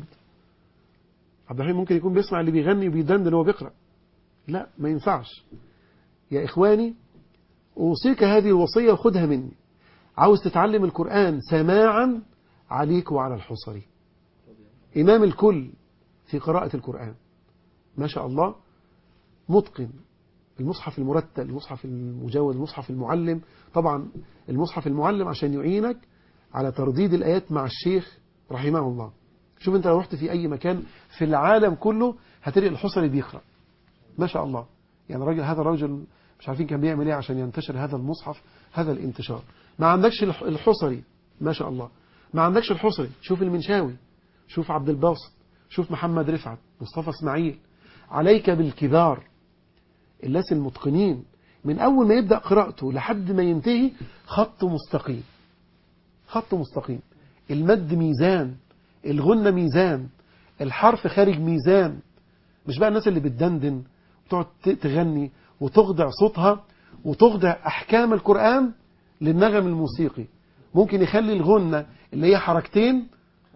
ممكن يكون بيسمع اللي بيغني وبيدندن وهو بيقرأ. لا، ما ينفعش. يا إخواني، أوصيك هذه الوصية وخدها مني. عاوز تتعلم القرآن سماعا، عليك وعلى الحصري، إمام الكل في قراءة القرآن، ما شاء الله، متقن. المصحف المرتل، المصحف المجود، المصحف المعلم. طبعا المصحف المعلم عشان يعينك على ترديد الآيات مع الشيخ رحمه الله. شوف انت لو رحت في أي مكان في العالم كله هتلاقي الحصري بيقرأ، ما شاء الله. يعني هذا الرجل مش عارفين كان بيعمل ايه عشان ينتشر هذا المصحف، هذا الانتشار. ما عندكش الحصري، ما شاء الله، ما عندكش الحصري، شوف المنشاوي، شوف عبد الباسط، شوف محمد رفعت، مصطفى اسماعيل. عليك بالكبار، الناس المتقنين، من أول ما يبدأ قراءته لحد ما ينتهي خط مستقيم، خط مستقيم. المد ميزان، الغنة ميزان، الحرف خارج ميزان. مش بقى الناس اللي بتدندن وتقعد تغني وتخضع صوتها وتخضع أحكام القرآن للنغم الموسيقي. ممكن يخلي الغنة اللي هي حركتين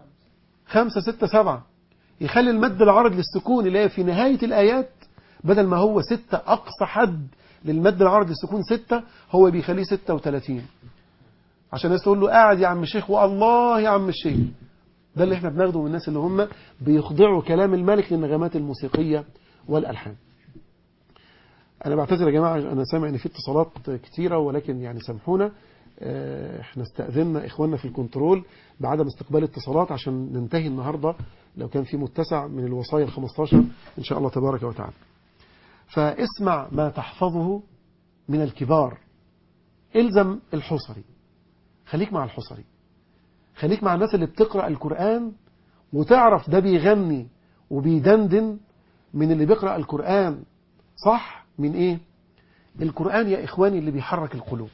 5 6 7، يخلي المد العرض للسكون اللي هي في نهاية الآيات بدل ما هو 6 أقصى حد للمد العرض للسكون 6، هو بيخليه 36 عشان الناس تقول له قاعد يا عم الشيخ والله يا عم الشيخ. ده اللي احنا بناخده من الناس اللي هم بيخضعوا كلام الملك للنغمات الموسيقية والألحان. أنا بعتذر يا جماعة، أنا سامع إن في اتصالات كتيرة، ولكن يعني سامحونا، احنا استأذننا إخواننا في الكنترول بعدم استقبال اتصالات عشان ننتهي النهاردة لو كان في متسع من الوصايا 15 إن شاء الله تبارك وتعالى. فاسمع ما تحفظه من الكبار. الزم الحصري، خليك مع الحصري، خليك مع الناس اللي بتقرأ القرآن وتعرف ده بيغني وبيدندن من اللي بيقرأ القرآن صح من ايه. القرآن يا إخواني اللي بيحرك القلوب.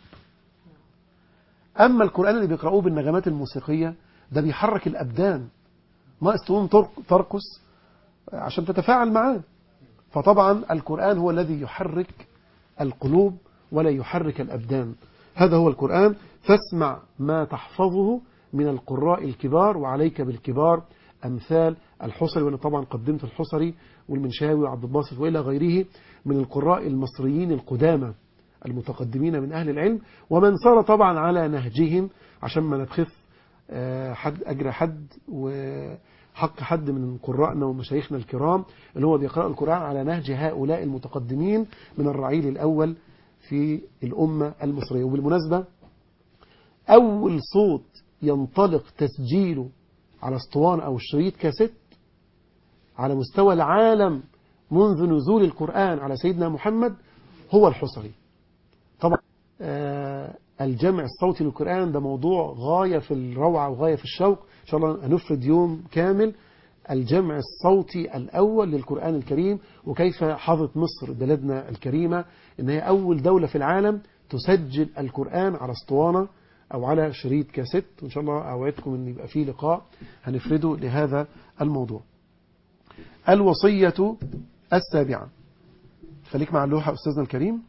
أما القرآن اللي بيقرأوه بالنغمات الموسيقية ده بيحرك الأبدان، ناقص تقوم ترقص عشان تتفاعل معاه. فطبعا القرآن هو الذي يحرك القلوب ولا يحرك الأبدان. هذا هو القرآن. فاسمع ما تحفظه من القراء الكبار، وعليك بالكبار أمثال الحصري، وأنا طبعا قدمت الحصري والمنشاوي وعبد الباسط وإلى غيره من القراء المصريين القدامى المتقدمين من أهل العلم، ومن سار طبعا على نهجهم عشان ما نبخث أجر حد وحق حد من قراءنا ومشايخنا الكرام اللي هو بيقرأ القرآن على نهج هؤلاء المتقدمين من الرعيل الأول في الأمة المصرية. وبالمناسبة أول صوت ينطلق تسجيله على اسطوانة أو شريط كاسيت على مستوى العالم منذ نزول القرآن على سيدنا محمد هو الحصري. طبعا الجمع الصوتي للقرآن ده موضوع غاية في الروعة وغاية في الشوق. إن شاء الله هنفرد يوم كامل الجمع الصوتي الأول للقرآن الكريم، وكيف حظت مصر بلدنا الكريمة إن هي أول دولة في العالم تسجل القرآن على اسطوانة أو على شريط كاسيت. وإن شاء الله أوعدكم أن يبقى فيه لقاء هنفرده لهذا الموضوع. الوصية السابعة، خليك مع اللوحة أستاذنا الكريم.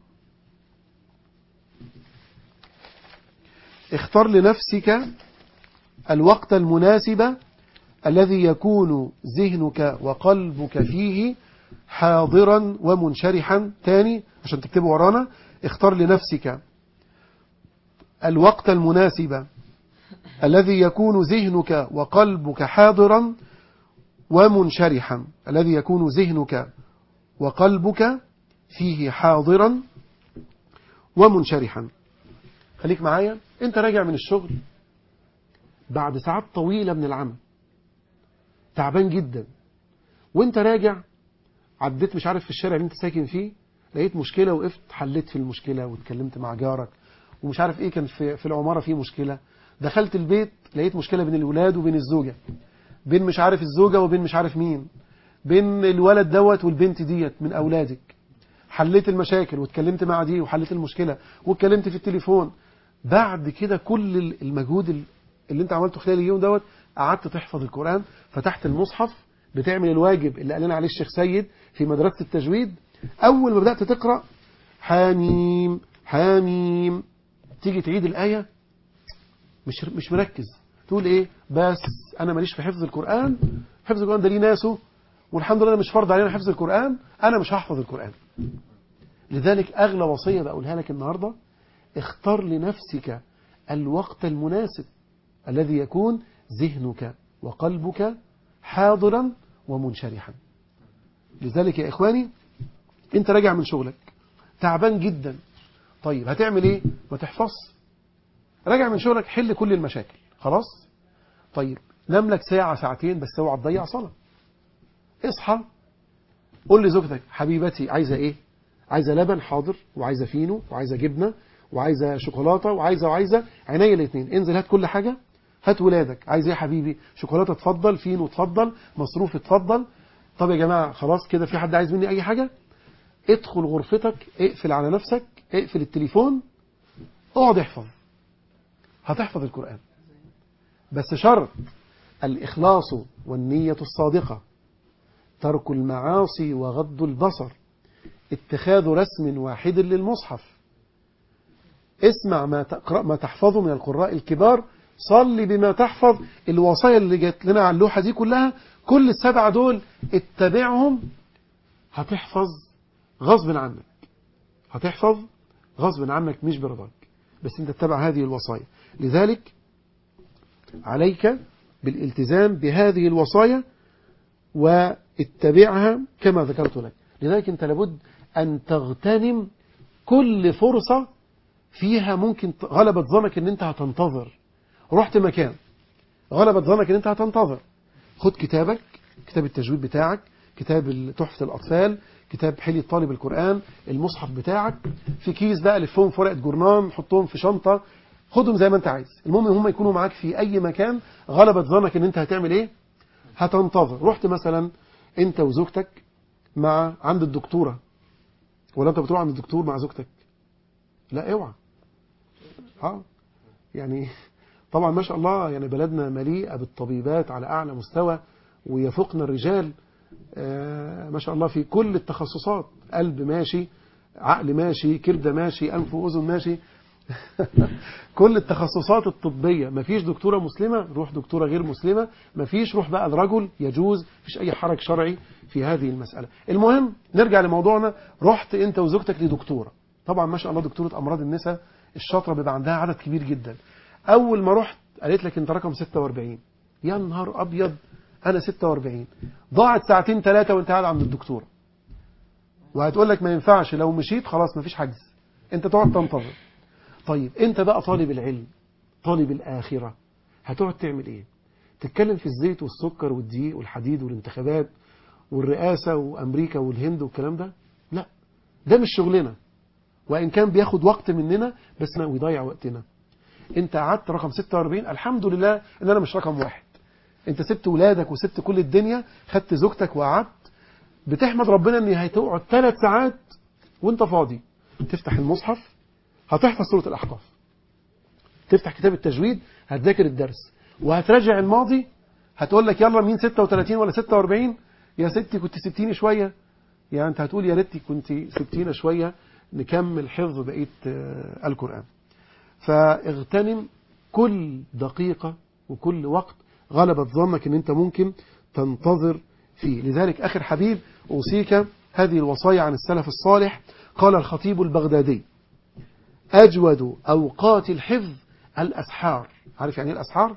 اختر لنفسك الوقت المناسب الذي يكون ذهنك وقلبك فيه حاضرا ومنشرحا. تاني عشان تكتبوا ورانا، اختر لنفسك الوقت المناسب الذي يكون ذهنك وقلبك حاضرا ومنشرحا، الذي يكون ذهنك وقلبك فيه حاضرا ومنشرحا. خليك معايا، انت راجع من الشغل بعد ساعات طويلة من العمل، تعبان جدا، وانت راجع عديت مش عارف في الشارع اللي انت ساكن فيه لقيت مشكلة، وقفت حليت في المشكلة واتكلمت مع جارك، ومش عارف ايه كان في العمارة فيه مشكلة، دخلت البيت لقيت مشكلة بين الولاد وبين الزوجة، بين مش عارف الزوجة وبين مش عارف مين، بين الولد دوت والبنت ديت من أولادك، حليت المشاكل واتكلمت مع دي وحليت المشكلة واتكلمت في التليفون. بعد كده كل المجهود اللي انت عملته خلال اليوم دوت قعدت تحفظ القرآن، فتحت المصحف بتعمل الواجب اللي قال لنا عليه الشيخ سيد في مدرسة التجويد، أول ما بدأت تقرأ حاميم حاميم، تيجي تعيد الآية مش مركز، تقول إيه؟ بس أنا ماليش في حفظ القرآن، حفظ القرآن ده ليه ناسه، والحمد لله مش فرض علينا حفظ القرآن، أنا مش هحفظ القرآن. لذلك أغلى وصية بقولها لك النهاردة، اختار لنفسك الوقت المناسب الذي يكون ذهنك وقلبك حاضرا ومنشرحا. لذلك يا إخواني، أنت راجع من شغلك تعبان جدا، طيب هتعمل إيه؟ ما تحفظ. راجع من شغلك حل كل المشاكل، خلاص؟ طيب نام لك ساعة ساعتين، بس اوعى تضيع صلاة. اصحى قول لزوجتك حبيبتي عايزة إيه؟ عايزة لبن، حاضر، وعايزة فينو، وعايزة جبنة، وعايزة شوكولاتة، وعايزة عينيا الاثنين. انزل هات كل حاجة، هات ولادك، عايز ايه يا حبيبي؟ شوكولاتة اتفضل، فينو اتفضل، مصروف اتفضل. طب يا جماعة خلاص كده، في حد عايز مني أي حاجة؟ ادخل غرفتك، اقفل على نفسك، اقفل التليفون، اقعد احفظ. هتحفظ القرآن، بس شرط الإخلاص والنية الصادقة، ترك المعاصي وغض البصر، اتخاذ رسم واحد للمصحف، اسمع ما تحفظه من القراء الكبار، صلي بما تحفظ. الوصايا اللي جت لنا على اللوحة دي كلها، كل السبعة دول اتبعهم، هتحفظ غصب عنك، هتحفظ غصب عنك مش برضاك، بس انت تتبع هذه الوصايا. لذلك عليك بالالتزام بهذه الوصايا واتبعها كما ذكرت لك. لذلك انت لابد أن تغتنم كل فرصة فيها ممكن غلبت ظنك ان انت هتنتظر. رحت مكان غلبت ظنك ان انت هتنتظر، خد كتابك، كتاب التجويد بتاعك، كتاب تحفة الأطفال، كتاب حلي طالب القرآن، المصحف بتاعك في كيس بقى، لفهم في ورقة جورنان، حطهم في شنطة، خدهم زي ما انت عايز، المهم هم يكونوا معاك في أي مكان غلبت ظنك ان انت هتعمل ايه؟ هتنتظر. رحت مثلا انت وزوجتك عند الدكتورة، ولا انت بتروح عند الدكتور مع زوجتك؟ لا اوعى. يعني طبعا ما شاء الله، يعني بلدنا مليئة بالطبيبات على أعلى مستوى، ويفوقنا الرجال ما شاء الله في كل التخصصات، قلب ماشي، عقل ماشي، كبدة ماشي، أنف وأذن ماشي كل التخصصات الطبية. مفيش دكتورة مسلمة، روح دكتورة غير مسلمة، مفيش، روح بقى الرجل، يجوز، مفيش أي حرج شرعي في هذه المسألة. المهم نرجع لموضوعنا، رحت أنت وزوجتك لدكتورة، طبعا ما شاء الله دكتورة أمراض النساء الشاطرة بيبقى عندها عدد كبير جدا. أول ما رحت قالت لك أنت رقم 46. يا نهار أبيض، أنا 46. ضاعت ساعتين 3 وأنت قاعد عند الدكتورة، وهتقول لك ما ينفعش، لو مشيت خلاص مفيش حجز، أنت تقعد تنتظر. طيب أنت بقى طالب العلم، طالب الآخرة، هتقعد تعمل إيه؟ تتكلم في الزيت والسكر والدقيق والحديد والانتخابات والرئاسة وأمريكا والهند والكلام ده؟ لا، ده مش شغلنا، وإن كان بياخد وقت مننا بس ما ويضيع وقتنا. انت قعدت رقم 46، الحمد لله ان انا مش رقم 1. انت سبت ولادك وسبت كل الدنيا، خدت زوجتك وقعدت بتحمد ربنا ان هتقعد 3 ساعات وانت فاضي. تفتح المصحف هتحفظ سورة الأحقاف، تفتح كتاب التجويد هتذاكر الدرس، وهتراجع الماضي، هتقول لك يلا مين 36 ولا 46؟ يا ستي كنت سبتيني شوية، يعني انت هتقول يا ريتي كنت سبتينا شوية نكمل حفظ بقية القرآن. فاغتنم كل دقيقة وكل وقت غلبت ظنك ان انت ممكن تنتظر فيه. لذلك اخر حبيب اوصيك هذه الوصايا عن السلف الصالح. قال الخطيب البغدادي: اجود اوقات الحفظ الاسحار. عارف يعني ايه الاسحار؟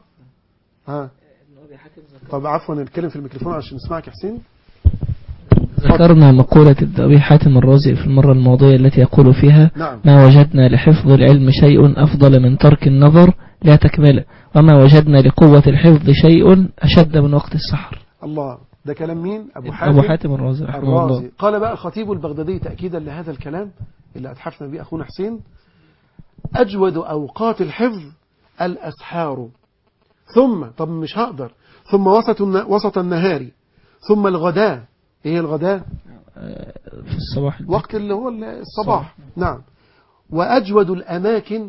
طب عفوا نتكلم في الميكروفون عشان نسمعك يا حسين. ذكرنا مقولة أبي حاتم الرازي في المرة الماضية التي يقول فيها: نعم. ما وجدنا لحفظ العلم شيء أفضل من ترك النظر لا تكمله، وما وجدنا لقوة الحفظ شيء أشد من وقت السحر. الله، ده كلام مين؟ أبو حاتم الرازي رحمه الله. قال بقى الخطيب البغدادي تأكيدا لهذا الكلام اللي أتحفنا به أخونا حسين: أجود أوقات الحفظ الأسحار، ثم طب مش هقدر، ثم وسط النهار، ثم الغداء. ايه الغداء؟ في الصباح، وقت اللي هو الصباح. نعم. وأجود الأماكن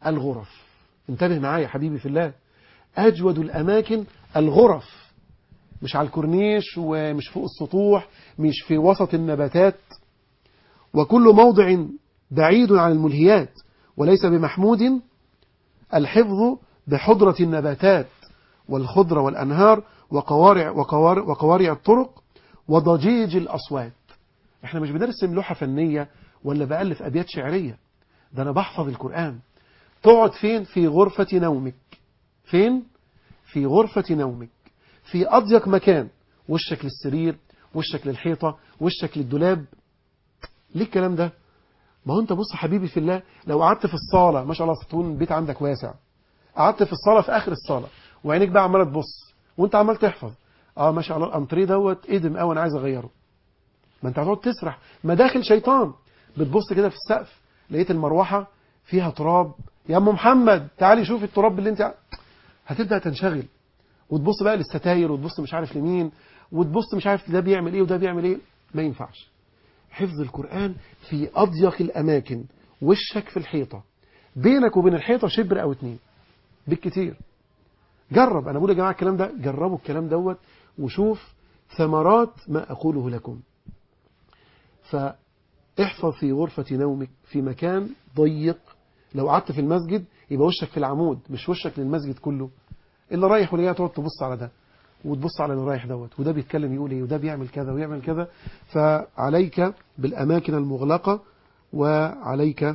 الغرف. انتبه معايا حبيبي في الله، أجود الأماكن الغرف. مش على الكورنيش ومش فوق السطوح، مش في وسط النباتات. وكل موضع بعيد عن الملهيات، وليس بمحمود الحفظ بحضرة النباتات والخضرة والأنهار وقوارع الطرق وضجيج الأصوات. احنا مش بنرسم لوحة فنية ولا بألف أبيات شعرية، ده أنا بحفظ القرآن. تقعد فين؟ في غرفة نومك. فين؟ في غرفة نومك، في أضيق مكان، وشك للسرير، وشك للحيطة، وشك للدولاب. ليه الكلام ده؟ ما هو انت بص حبيبي في الله، لو قعدت في الصالة ما شاء الله تكون البيت عندك واسع، قعدت في الصالة في آخر الصالة وعينيك بقى عمالة تبص وانت عمال تحفظ، ما شاء الله الانتريه دوت ادم قوي انا عايز اغيره، ما انت هتقعد تسرح. مداخل شيطان. بتبص كده في السقف لقيت المروحة فيها تراب، يا ام محمد تعالي شوف التراب اللي انت هتبدأ تنشغل، وتبص بقى للستاير وتبص مش عارف لمين، وتبص مش عارف ده بيعمل ايه وده بيعمل ايه. ما ينفعش. حفظ القرآن في أضيق الأماكن، وشك في الحيطة، بينك وبين الحيطة شبر أو 2 بالكتير. جرب، أنا بقول يا جماعة الكلام ده، جربوا الكلام دوت وشوف ثمرات ما أقوله لكم. فاحفظ في غرفة نومك في مكان ضيق. لو قعدت في المسجد يبقى وشك في العمود، مش وشك للمسجد كله. اللي رايح واللي جاي تقعد تبص على ده وتبص على اللي رايح دوت، وده بيتكلم يقول ايه، وده بيعمل كذا ويعمل كذا. فعليك بالأماكن المغلقة، وعليك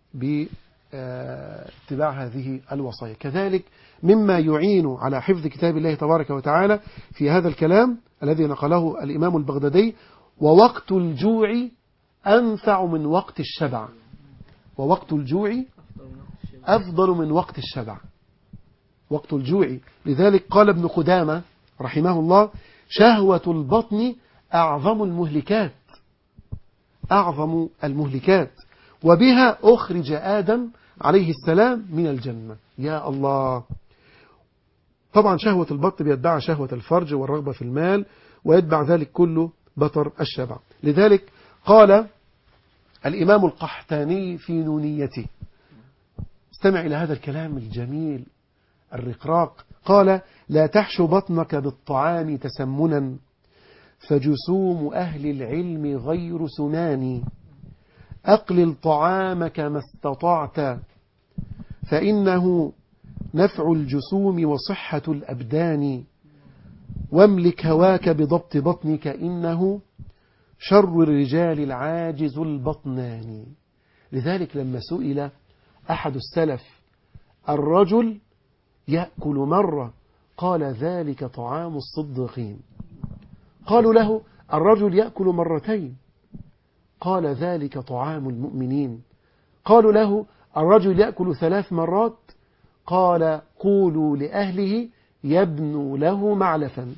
باتباع هذه الوصايا. كذلك مما يعين على حفظ كتاب الله تبارك وتعالى في هذا الكلام الذي نقله الإمام البغدادي: ووقت الجوع أنفع من وقت الشبع. ووقت الجوع أفضل من وقت الشبع. وقت الجوع. لذلك قال ابن قدامة رحمه الله: شهوة البطن أعظم المهلكات. أعظم المهلكات، وبها أخرج آدم عليه السلام من الجنة. يا الله. طبعا شهوة البطن بيتبع شهوة الفرج والرغبة في المال، ويتبع ذلك كله بطر الشبع. لذلك قال الإمام القحطاني في نونيته، استمع إلى هذا الكلام الجميل الرقراق، قال: لا تحشو بطنك بالطعام تسمنا، فجسوم أهل العلم غير سنان. أقلل طعامك ما استطعت، فإنه نفع الجسوم وصحة الأبدان. واملك هواك بضبط بطنك، إنه شر الرجال العاجز البطنان. لذلك لما سئل أحد السلف: الرجل يأكل مرة، قال: ذلك طعام الصديقين. قالوا له: الرجل يأكل مرتين، قال: ذلك طعام المؤمنين. قالوا له: الرجل يأكل 3 مرات، قال: قولوا لأهله يبنوا له معلفا.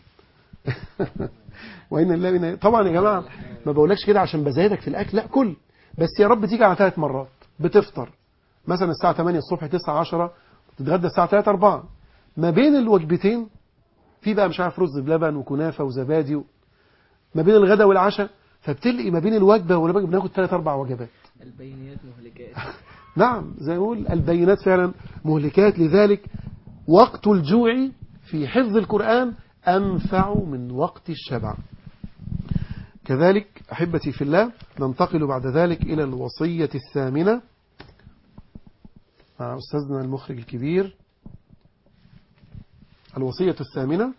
وإن الله طبعا يا جماعة ما بقولكش كده عشان بزايدك في الأكل، لا كل، بس يا رب تيجي على 3 مرات. بتفطر مثلا الساعة 8 الصبح 9 10، تتغدى الساعة 3 4، ما بين الوجبتين في بقى مش عارف رز بلبن وكنافة وزبادي ما بين الغداء والعشاء، فبتلقي ما بين الوجبة والوجبة بناخد 3 4 وجبات. البينات مهلكات. نعم زي ما نقول البينات فعلا مهلكات. لذلك وقت الجوع في حفظ القرآن أنفع من وقت الشبع. كذلك أحبتي في الله ننتقل بعد ذلك إلى الوصية الثامنة مع أستاذنا المخرج الكبير. الوصية الثامنة: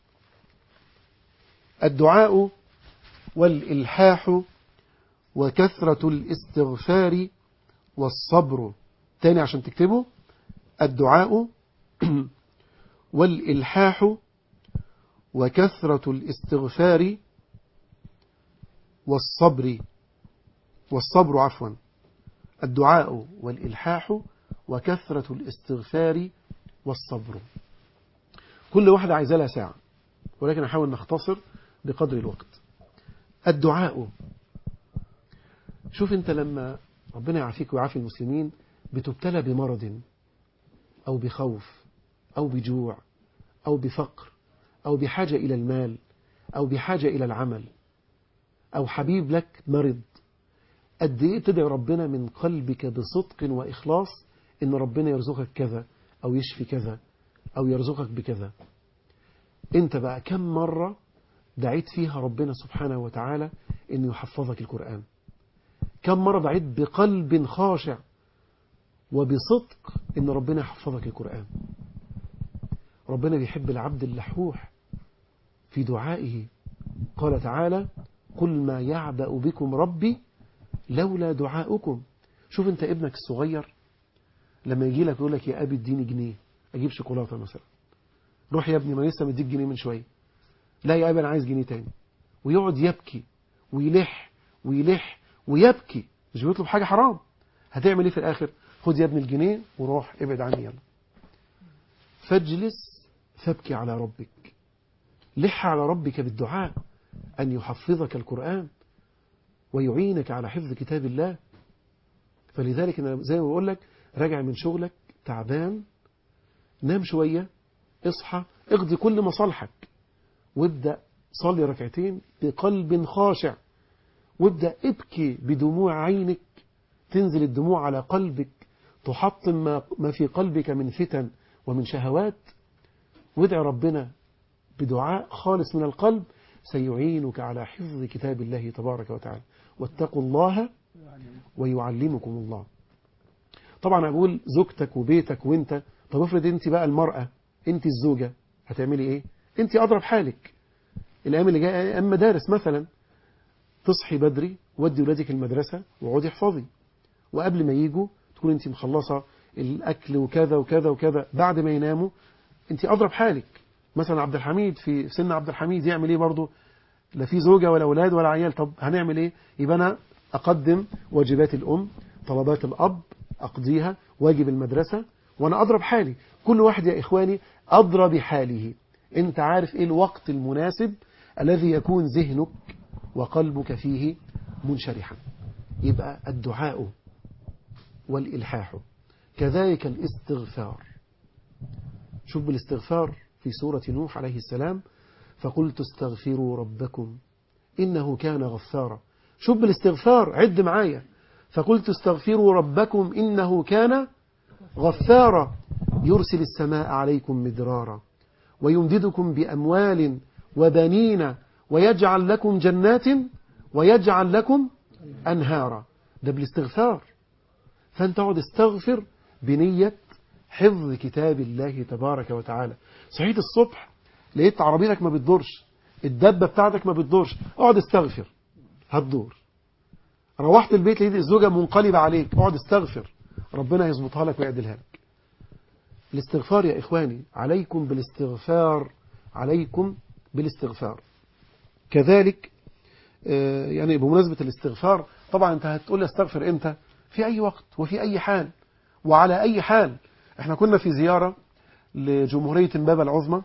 الدعاء والإلحاح وكثرة الاستغفار والصبر. تاني عشان تكتبوا: الدعاء والإلحاح وكثرة الاستغفار والصبر عفوا. الدعاء والإلحاح وكثرة الاستغفار والصبر. كل واحدة عايزة لها ساعة، ولكن نحاول نختصر بقدر الوقت. الدعاء، شوف انت لما ربنا يعافيك ويعافي المسلمين بتبتلى بمرض أو بخوف أو بجوع أو بفقر أو بحاجة إلى المال أو بحاجة إلى العمل أو حبيب لك مرض، قد إيه تدعي ربنا من قلبك بصدق وإخلاص إن ربنا يرزقك كذا أو يشفي كذا أو يرزقك بكذا. أنت بقى كم مرة دعيت فيها ربنا سبحانه وتعالى إنه يحفظك القرآن؟ كم مرة دعيت بقلب خاشع وبصدق إن ربنا يحفظك القرآن؟ ربنا بيحب العبد اللحوح في دعائه. قال تعالى: قل ما يعبأ بكم ربي لولا دعاؤكم. شوف انت ابنك الصغير لما يجي لك يقول لك يا أبي اديني جنيه أجيب شوكولاتة مثلا، روح يا ابني ما لسه مديك جنيه من شوية، لا يا أبي أنا عايز جنيه تاني، ويقعد يبكي ويلح ويلح ويبكي، مش بيطلب حاجة حرام. هتعمل ايه في الآخر؟ خد يا ابني الجنيه وروح ابعد عني يلا. فاجلس فابكي على ربك، لح على ربك بالدعاء أن يحفظك القرآن ويعينك على حفظ كتاب الله. فلذلك أنا زي ما بقول لك، راجع من شغلك تعبان، نام شوية، اصحى، اقضي كل مصالحك، وابدأ صلي ركعتين بقلب خاشع، وابدأ ابكي بدموع عينك، تنزل الدموع على قلبك، تحطم ما في قلبك من فتن ومن شهوات، وادعي ربنا بدعاء خالص من القلب سيعينك على حفظ كتاب الله تبارك وتعالى. واتقوا الله ويعلمكم الله. طبعا أقول زوجتك وبيتك وانت، طب افرض انت بقى المرأة، انت الزوجة، هتعملي ايه؟ انت أضرب حالك. الأيام اللي جاية أيام مدارس مثلا، تصحي بدري ودي ولادك المدرسة وعودي احفظي، وقبل ما يجوا تكون انت مخلصة الأكل وكذا وكذا وكذا، بعد ما يناموا انت أضرب حالك. مثلا عبد الحميد في سن عبد الحميد يعمل ايه برضه؟ لا في زوجة ولا أولاد ولا عيال، طب هنعمل ايه؟ يبقى أنا أقدم واجبات الأم، طلبات الأب أقضيها، واجب المدرسة، وأنا أضرب حالي. كل واحد يا إخواني أضرب بحاله. أنت عارف إيه الوقت المناسب الذي يكون ذهنك وقلبك فيه منشرحا. يبقى الدعاء والإلحاح، كذلك الاستغفار. شوف بالاستغفار في سورة نوح عليه السلام: فقلت استغفروا ربكم إنه كان غفارا. شوف بالاستغفار، عد معايا: فقلت استغفروا ربكم إنه كان غفارا يرسل السماء عليكم مدرارا ويمددكم بأموال وبنين ويجعل لكم جنات ويجعل لكم أنهارا. ده بالاستغفار. فأنت اقعد استغفر بنية حفظ كتاب الله تبارك وتعالى. صحيت الصبح لقيت عربيتك ما بتدورش، الدبة بتاعتك ما بتدورش، اقعد استغفر هتدور. روحت البيت لقيت الزوجة منقلبة عليك، اقعد استغفر ربنا يظبطها لك ويعدلها لك. الاستغفار يا إخواني، عليكم بالاستغفار، عليكم بالاستغفار. كذلك يعني بمناسبة الاستغفار، طبعا انت هتقول لي استغفر امتى؟ في أي وقت وفي أي حال وعلى أي حال. احنا كنا في زيارة لجمهورية إمبابة العظمى.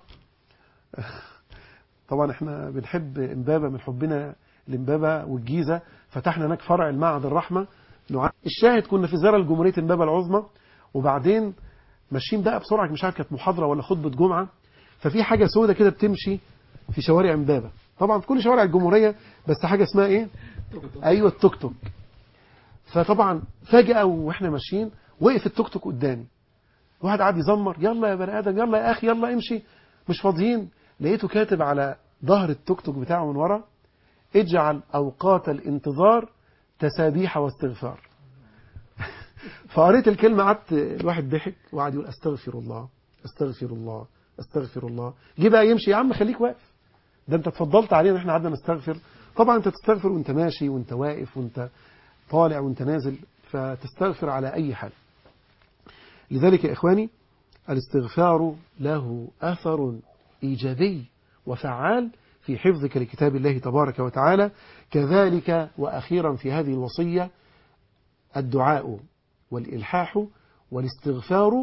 طبعا احنا بنحب إمبابة من حبنا لإمبابة والجيزة، فتحنا هناك فرع المعهد الرحمة. الشاهد كنا في زيارة لجمهورية إمبابة العظمى، وبعدين ماشيين بقى بسرعة، مش عارف كانت محاضرة ولا خطبة جمعة، ففي حاجة سودة كده بتمشي في شوارع إمبابة. طبعا في كل شوارع الجمهورية، بس حاجة اسمها ايه؟ ايوه التوك توك. فطبعا فجأة واحنا ماشيين وقف التوك توك قدامي، واحد قاعد يزمر: يلا يا بني آدم، يلا يا أخي، يلا امشي، مش فاضيين. لقيته كاتب على ظهر التوك توك بتاعه من ورا: اجعل أوقات الانتظار تسابيح واستغفار. فقريت الكلمة، قعدت الواحد ضحك وقعد يقول: استغفر الله استغفر الله استغفر الله. جه بقى يمشي: يا عم خليك واقف، ده انت اتفضلت علينا احنا قعدنا نستغفر. طبعا انت تستغفر وانت ماشي وانت واقف وانت طالع وانت نازل، فتستغفر على أي حال. لذلك يا إخواني الاستغفار له أثر إيجابي وفعال في حفظك لكتاب الله تبارك وتعالى. كذلك وأخيرا في هذه الوصية الدعاء والإلحاح والاستغفار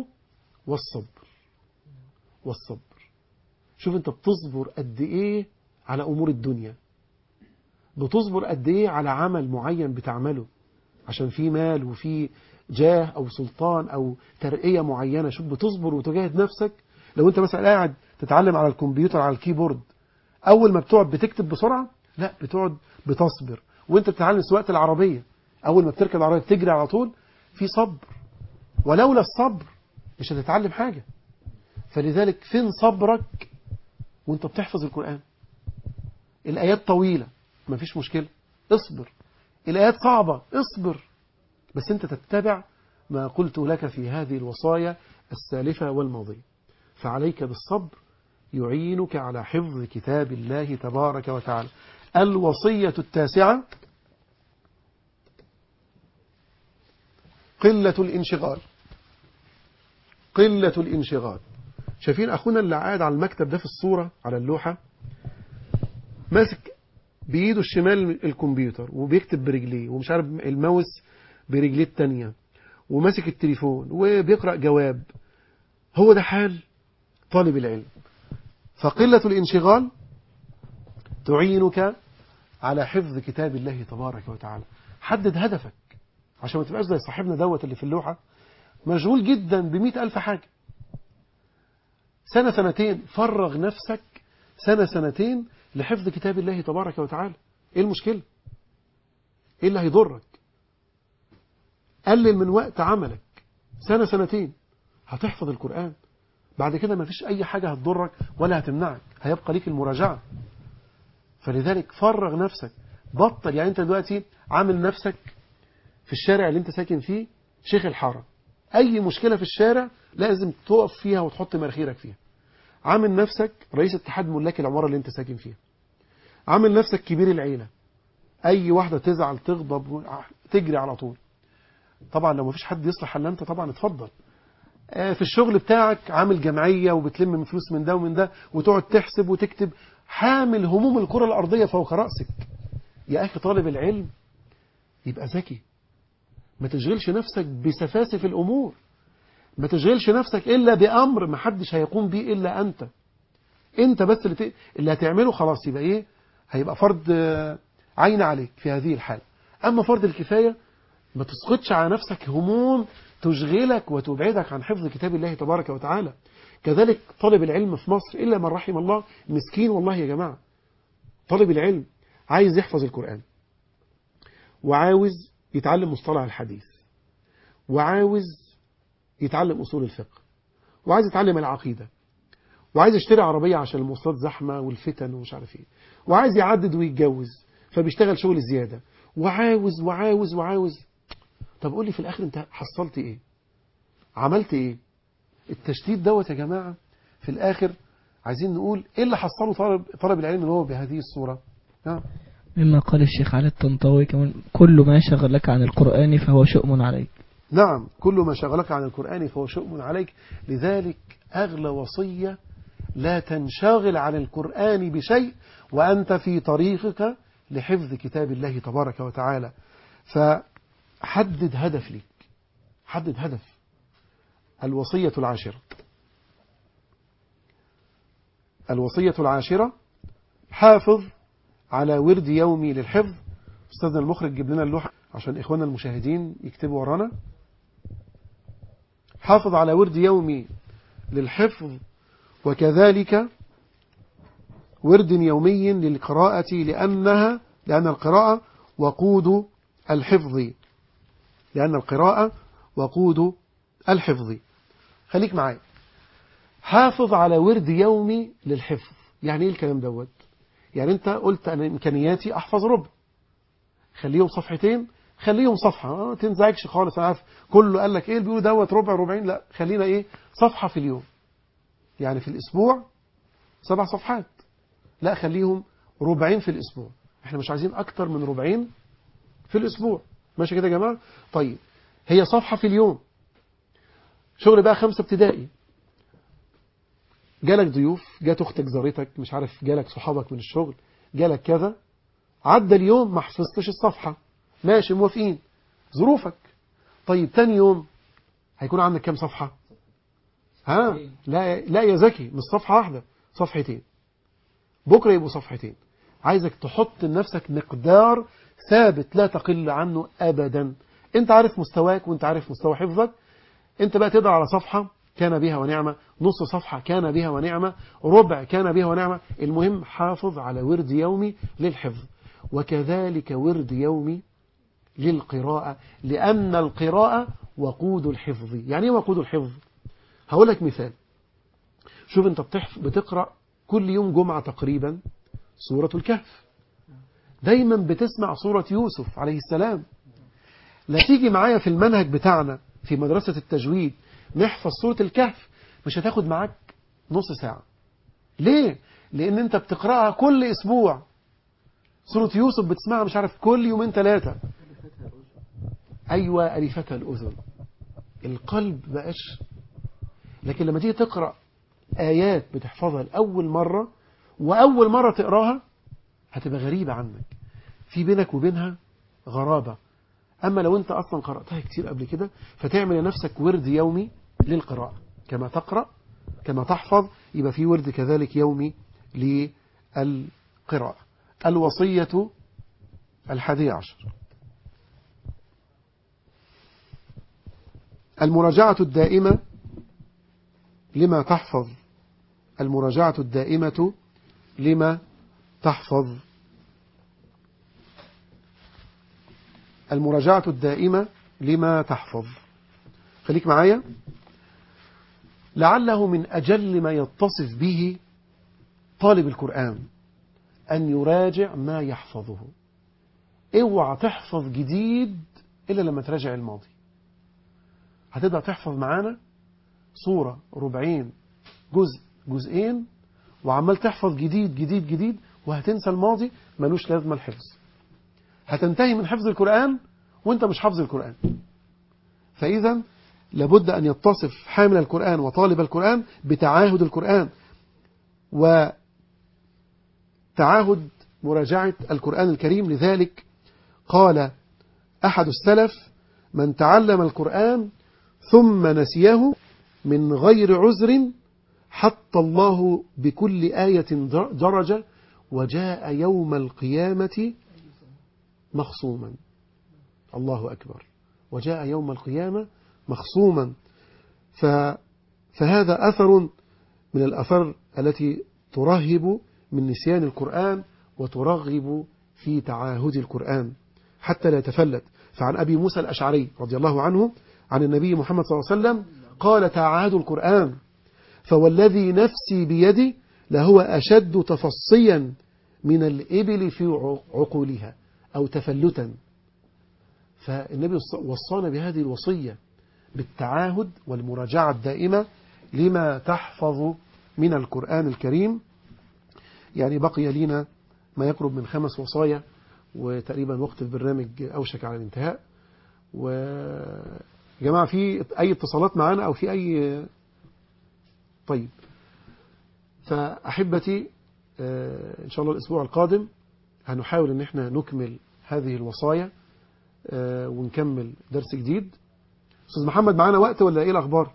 والصبر. شوف انت بتصبر قد ايه على أمور الدنيا، بتصبر قد ايه على عمل معين بتعمله عشان في مال وفي جاه أو سلطان أو ترقية معينة. شوف بتصبر وتجاهد نفسك. لو انت مثلا قاعد تتعلم على الكمبيوتر على الكيبورد، أول ما بتقعد بتكتب بسرعة؟ لا، بتقعد بتصبر. وانت بتتعلم سواقة العربية، أول ما بتركب العربية بتجري على طول، في صبر. ولولا الصبر مش هتتعلم حاجة. فلذلك فين صبرك وانت بتحفظ القرآن؟ الآيات طويلة مفيش مشكلة، اصبر. الآيات صعبة، اصبر، بس أنت تتبع ما قلت لك في هذه الوصايا السالفة والماضية. فعليك بالصبر يعينك على حفظ كتاب الله تبارك وتعالى. الوصية التاسعة قلة الانشغال. قلة الانشغال. شايفين أخونا اللي قاعد على المكتب ده في الصورة على اللوحة، ماسك بإيده الشمال الكمبيوتر وبيكتب برجليه، ومش عارف الماوس برجليه التانية، وماسك التليفون وبيقرأ جواب. هو ده حال طالب العلم. فقلة الانشغال تعينك على حفظ كتاب الله تبارك وتعالى. حدد هدفك عشان ما تبقاش زي صاحبنا دوت اللي في اللوحة مشغول جدا ب100,000 حاجة. سنة سنتين فرغ نفسك، سنة سنتين لحفظ كتاب الله تبارك وتعالى. ايه المشكلة؟ ايه اللي هيضرك؟ قلل من وقت عملك، سنة سنتين هتحفظ القرآن. بعد كده ما فيش أي حاجة هتضرك ولا هتمنعك، هيبقى ليك المراجعة. فلذلك فرغ نفسك، بطل. يعني أنت دلوقتي عامل نفسك في الشارع اللي أنت ساكن فيه شيخ الحارة، أي مشكلة في الشارع لازم تقف فيها وتحط مناخيرك فيها. عامل نفسك رئيس اتحاد ملاك العمارة اللي أنت ساكن فيها. عامل نفسك كبير العيلة، أي واحدة تزعل تغضب تجري على طول. طبعا لو ما فيش حد يصلح إلا أنت طبعا اتفضل. في الشغل بتاعك عامل جمعية وبتلم من فلوس من ده ومن ده وتقعد تحسب وتكتب، حامل هموم الكرة الأرضية فوق رأسك. يا أخي طالب العلم يبقى ذكي، ما تشغلش نفسك بسفاسف الأمور، ما تشغلش نفسك إلا بأمر ما حدش هيقوم به إلا أنت. أنت بس اللي هتعمله خلاص، يبقى إيه؟ هيبقى فرض عين عليك في هذه الحالة. أما فرض الكفاية ما تسقطش على نفسك هموم تشغلك وتبعدك عن حفظ كتاب الله تبارك وتعالى. كذلك طالب العلم في مصر إلا من رحم الله مسكين والله يا جماعة. طالب العلم عايز يحفظ القرآن، وعاوز يتعلم مصطلح الحديث، وعاوز يتعلم أصول الفقه، وعايز يتعلم العقيدة، وعايز يشتري عربية عشان المواصلات زحمة والفتن ومش عارف ايه، وعايز يعدد ويتجوز فبيشتغل شغل زيادة، وعاوز وعاوز وعاوز. طب قول لي في الآخر أنت حصلت إيه؟ عملت إيه؟ التشتيت دوت يا جماعة في الآخر عايزين نقول إيه اللي حصله طالب العلم اللي هو بهذه الصورة؟ مما قال الشيخ علي الطنطاوي كمان: كل ما شغلك عن القرآن فهو شؤم عليك. نعم، كل ما شغلك عن القرآن فهو شؤم عليك. لذلك أغلى وصية لا تنشغل عن القرآن بشيء وأنت في طريقك لحفظ كتاب الله تبارك وتعالى. فحدد هدف لك، حدد هدف. الوصية العاشرة، الوصية العاشرة: حافظ على ورد يومي للحفظ. أستاذنا المخرج جيب لنا اللوحة عشان إخواننا المشاهدين يكتبوا ورانا. حافظ على ورد يومي للحفظ، وكذلك ورد يومي للقراءة لأن القراءة وقود الحفظ، لأن القراءة وقود الحفظ. خليك معايا. حافظ على ورد يومي للحفظ. يعني ايه الكلام دوت؟ يعني انت قلت انا امكانياتي احفظ ربع، خليهم صفحتين، خليهم صفحة، ما تنزعجش خالص. انا عارف كله قال لك ايه اللي بيقولوا دوت ربع ربعين، لا خلينا ايه، صفحة في اليوم. يعني في الاسبوع 7 صفحات، لا خليهم ربعين في الاسبوع. احنا مش عايزين اكتر من ربعين في الاسبوع، ماشي كده يا جماعة؟ طيب هي صفحة في اليوم. شغل بقى 5 ابتدائي، جالك ضيوف، جات اختك زارتك، مش عارف جالك صحابك من الشغل، جالك كذا، عدى اليوم ما حفظتش الصفحة، ماشي موافقين، ظروفك. طيب تاني يوم هيكون عندك كام صفحة؟ ها؟ لا يا زكي، مش صفحة واحدة، صفحتين. بكرة يبقوا صفحتين. عايزك تحط لنفسك مقدار ثابت لا تقل عنه أبدا. انت عارف مستواك وانت عارف مستوى حفظك. انت بقى تقدر على صفحة كان بها ونعمة، نص صفحة كان بها ونعمة، ربع كان بها ونعمة. المهم حافظ على ورد يومي للحفظ، وكذلك ورد يومي للقراءة، لأن القراءة وقود الحفظ. يعني ايه وقود الحفظ؟ هقول لك مثال. شوف انت بتقرأ كل يوم جمعة تقريبا سورة الكهف، دايما بتسمع سورة يوسف عليه السلام. لا تيجي معايا في المنهج بتاعنا في مدرسة التجويد نحفظ سورة الكهف، مش هتاخد معاك نص ساعة. ليه؟ لأن أنت بتقرأها كل أسبوع. سورة يوسف بتسمعها مش عارف كل يومين 3. أيوة، ألفتها الأذن، القلب بقاش. لكن لما تيجي تقرأ آيات بتحفظها لأول مرة وأول مرة تقراها هتبقى غريبة عنك، في بينك وبينها غرابة. أما لو أنت أصلا قرأتها كتير قبل كده فتعمل لنفسك ورد يومي للقراءة، كما تقرأ كما تحفظ يبقى في ورد كذلك يومي للقراءة. الوصية 11: المراجعة الدائمة لما تحفظ. المراجعة الدائمة لما تحفظ. المراجعة الدائمة لما تحفظ. خليك معايا. لعله من أجل ما يتصف به طالب القرآن أن يراجع ما يحفظه. اوعى تحفظ جديد إلا لما تراجع الماضي. هتبدأ تحفظ معانا صورة 40 جزء جزئين وعمال تحفظ جديد جديد جديد وهتنسى الماضي، ملوش لازمة الحفظ. هتنتهي من حفظ القرآن وانت مش حفظ القرآن. فإذا لابد أن يتصف حامل القرآن وطالب القرآن بتعاهد القرآن وتعاهد مراجعة القرآن الكريم. لذلك قال أحد السلف: من تعلم القرآن ثم نسيه من غير عذر حط الله بكل آية درجة وجاء يوم القيامة مخصوما. الله أكبر. وجاء يوم القيامة مخصوما. فهذا أثر من الأثر التي ترهب من نسيان القرآن وترغب في تعاهد القرآن حتى لا يتفلت. فعن أبي موسى الأشعري رضي الله عنه عن النبي محمد صلى الله عليه وسلم قال: تعاهدوا القرآن فوالذي نفسي بيدي لهو أشد تفصيا من الإبل في عقولها أو تفلتا. فالنبي وصانا بهذه الوصية بالتعاهد والمراجعة الدائمة لما تحفظ من القرآن الكريم. يعني بقي لنا ما يقرب من 5 وصايا وتقريبا وقت البرنامج أوشك على الانتهاء. وجماعة في أي اتصالات معنا أو في أي؟ طيب، فأحبتي إن شاء الله الأسبوع القادم هنحاول أن احنا نكمل هذه الوصايا ونكمل درس جديد. أستاذ محمد معانا وقت ولا إيه الأخبار؟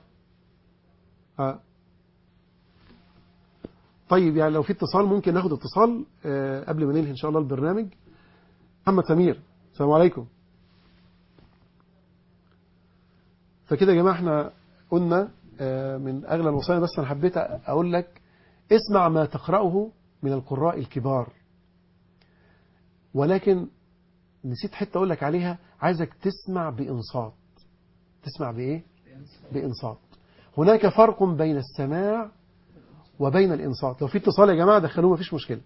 طيب، يعني لو في اتصال ممكن ناخد اتصال قبل ما ننهي إن شاء الله البرنامج. محمد سمير، السلام عليكم. فكده يا جماعة احنا قلنا من أغلى الوصايا، بس أنا حبيت أقول لك اسمع ما تقرأه من القراء الكبار، ولكن نسيت حتى أقول لك عليها. عايزك تسمع بإنصات. تسمع بإيه؟ بإنصات. هناك فرق بين السماع وبين الإنصات. لو في اتصال يا جماعة دخلوه، ما فيش مشكلة.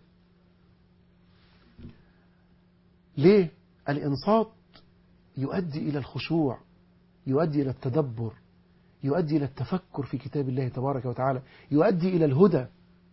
ليه؟ الإنصات يؤدي إلى الخشوع، يؤدي إلى التدبر، يؤدي إلى التفكر في كتاب الله تبارك وتعالى، يؤدي إلى الهدى.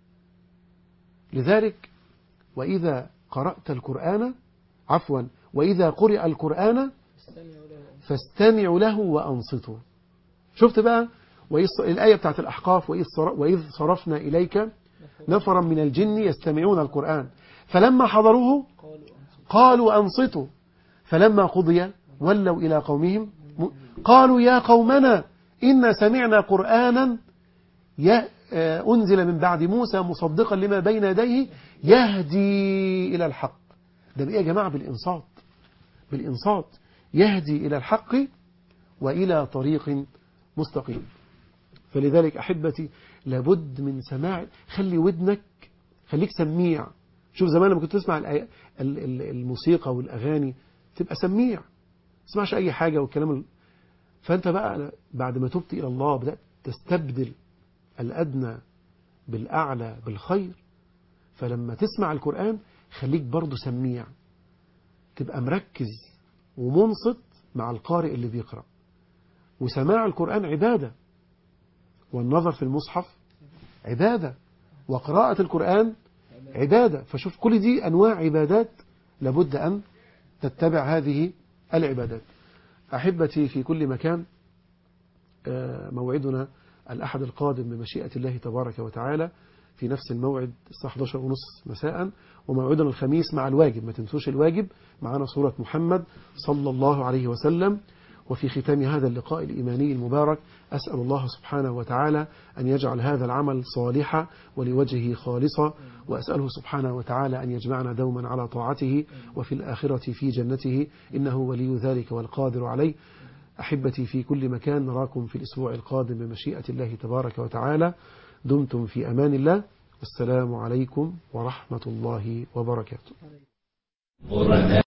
لذلك وإذا قرأت القرآن وإذا قرئ القرآن فاستمعوا له وأنصتوا. شفت بقى الآية بتاعت الأحقاف: وإذ صرفنا إليك نفرا من الجن يستمعون القرآن فلما حضروه قالوا أنصتوا فلما قضي ولوا إلى قومهم قالوا يا قومنا إنا سمعنا قرآنا أنزل من بعد موسى مصدقا لما بين يديه يهدي إلى الحق. ده بقى يا جماعة بالإنصات يهدي إلى الحق وإلى طريق مستقيم. فلذلك أحبتي لابد من سماع. خلي ودنك، خليك سميع. شوف زمان لما كنت تسمع الموسيقى والأغاني تبقى سميع، تسمعش أي حاجة والكلام فأنت بقى بعد ما تبت إلى الله بدأت تستبدل الأدنى بالأعلى بالخير، فلما تسمع القرآن خليك برضو سميع، تبقى مركز ومنصت مع القارئ اللي بيقرأ. وسماع القرآن عبادة، والنظر في المصحف عبادة، وقراءة القرآن عبادة. فشوف كل دي أنواع عبادات لابد أن تتبع هذه العبادات. أحبتي في كل مكان، موعدنا الأحد القادم بمشيئة الله تبارك وتعالى في نفس الموعد الساعة 11:30 مساء، وموعدنا الخميس مع الواجب. ما تنسوش الواجب، معنا سورة محمد صلى الله عليه وسلم. وفي ختام هذا اللقاء الإيماني المبارك أسأل الله سبحانه وتعالى أن يجعل هذا العمل صالحا ولوجهه خالصا، وأسأله سبحانه وتعالى أن يجمعنا دوما على طاعته وفي الآخرة في جنته، إنه ولي ذلك والقادر عليه. أحبتي في كل مكان، نراكم في الأسبوع القادم بمشيئة الله تبارك وتعالى. دمتم في أمان الله، والسلام عليكم ورحمة الله وبركاته.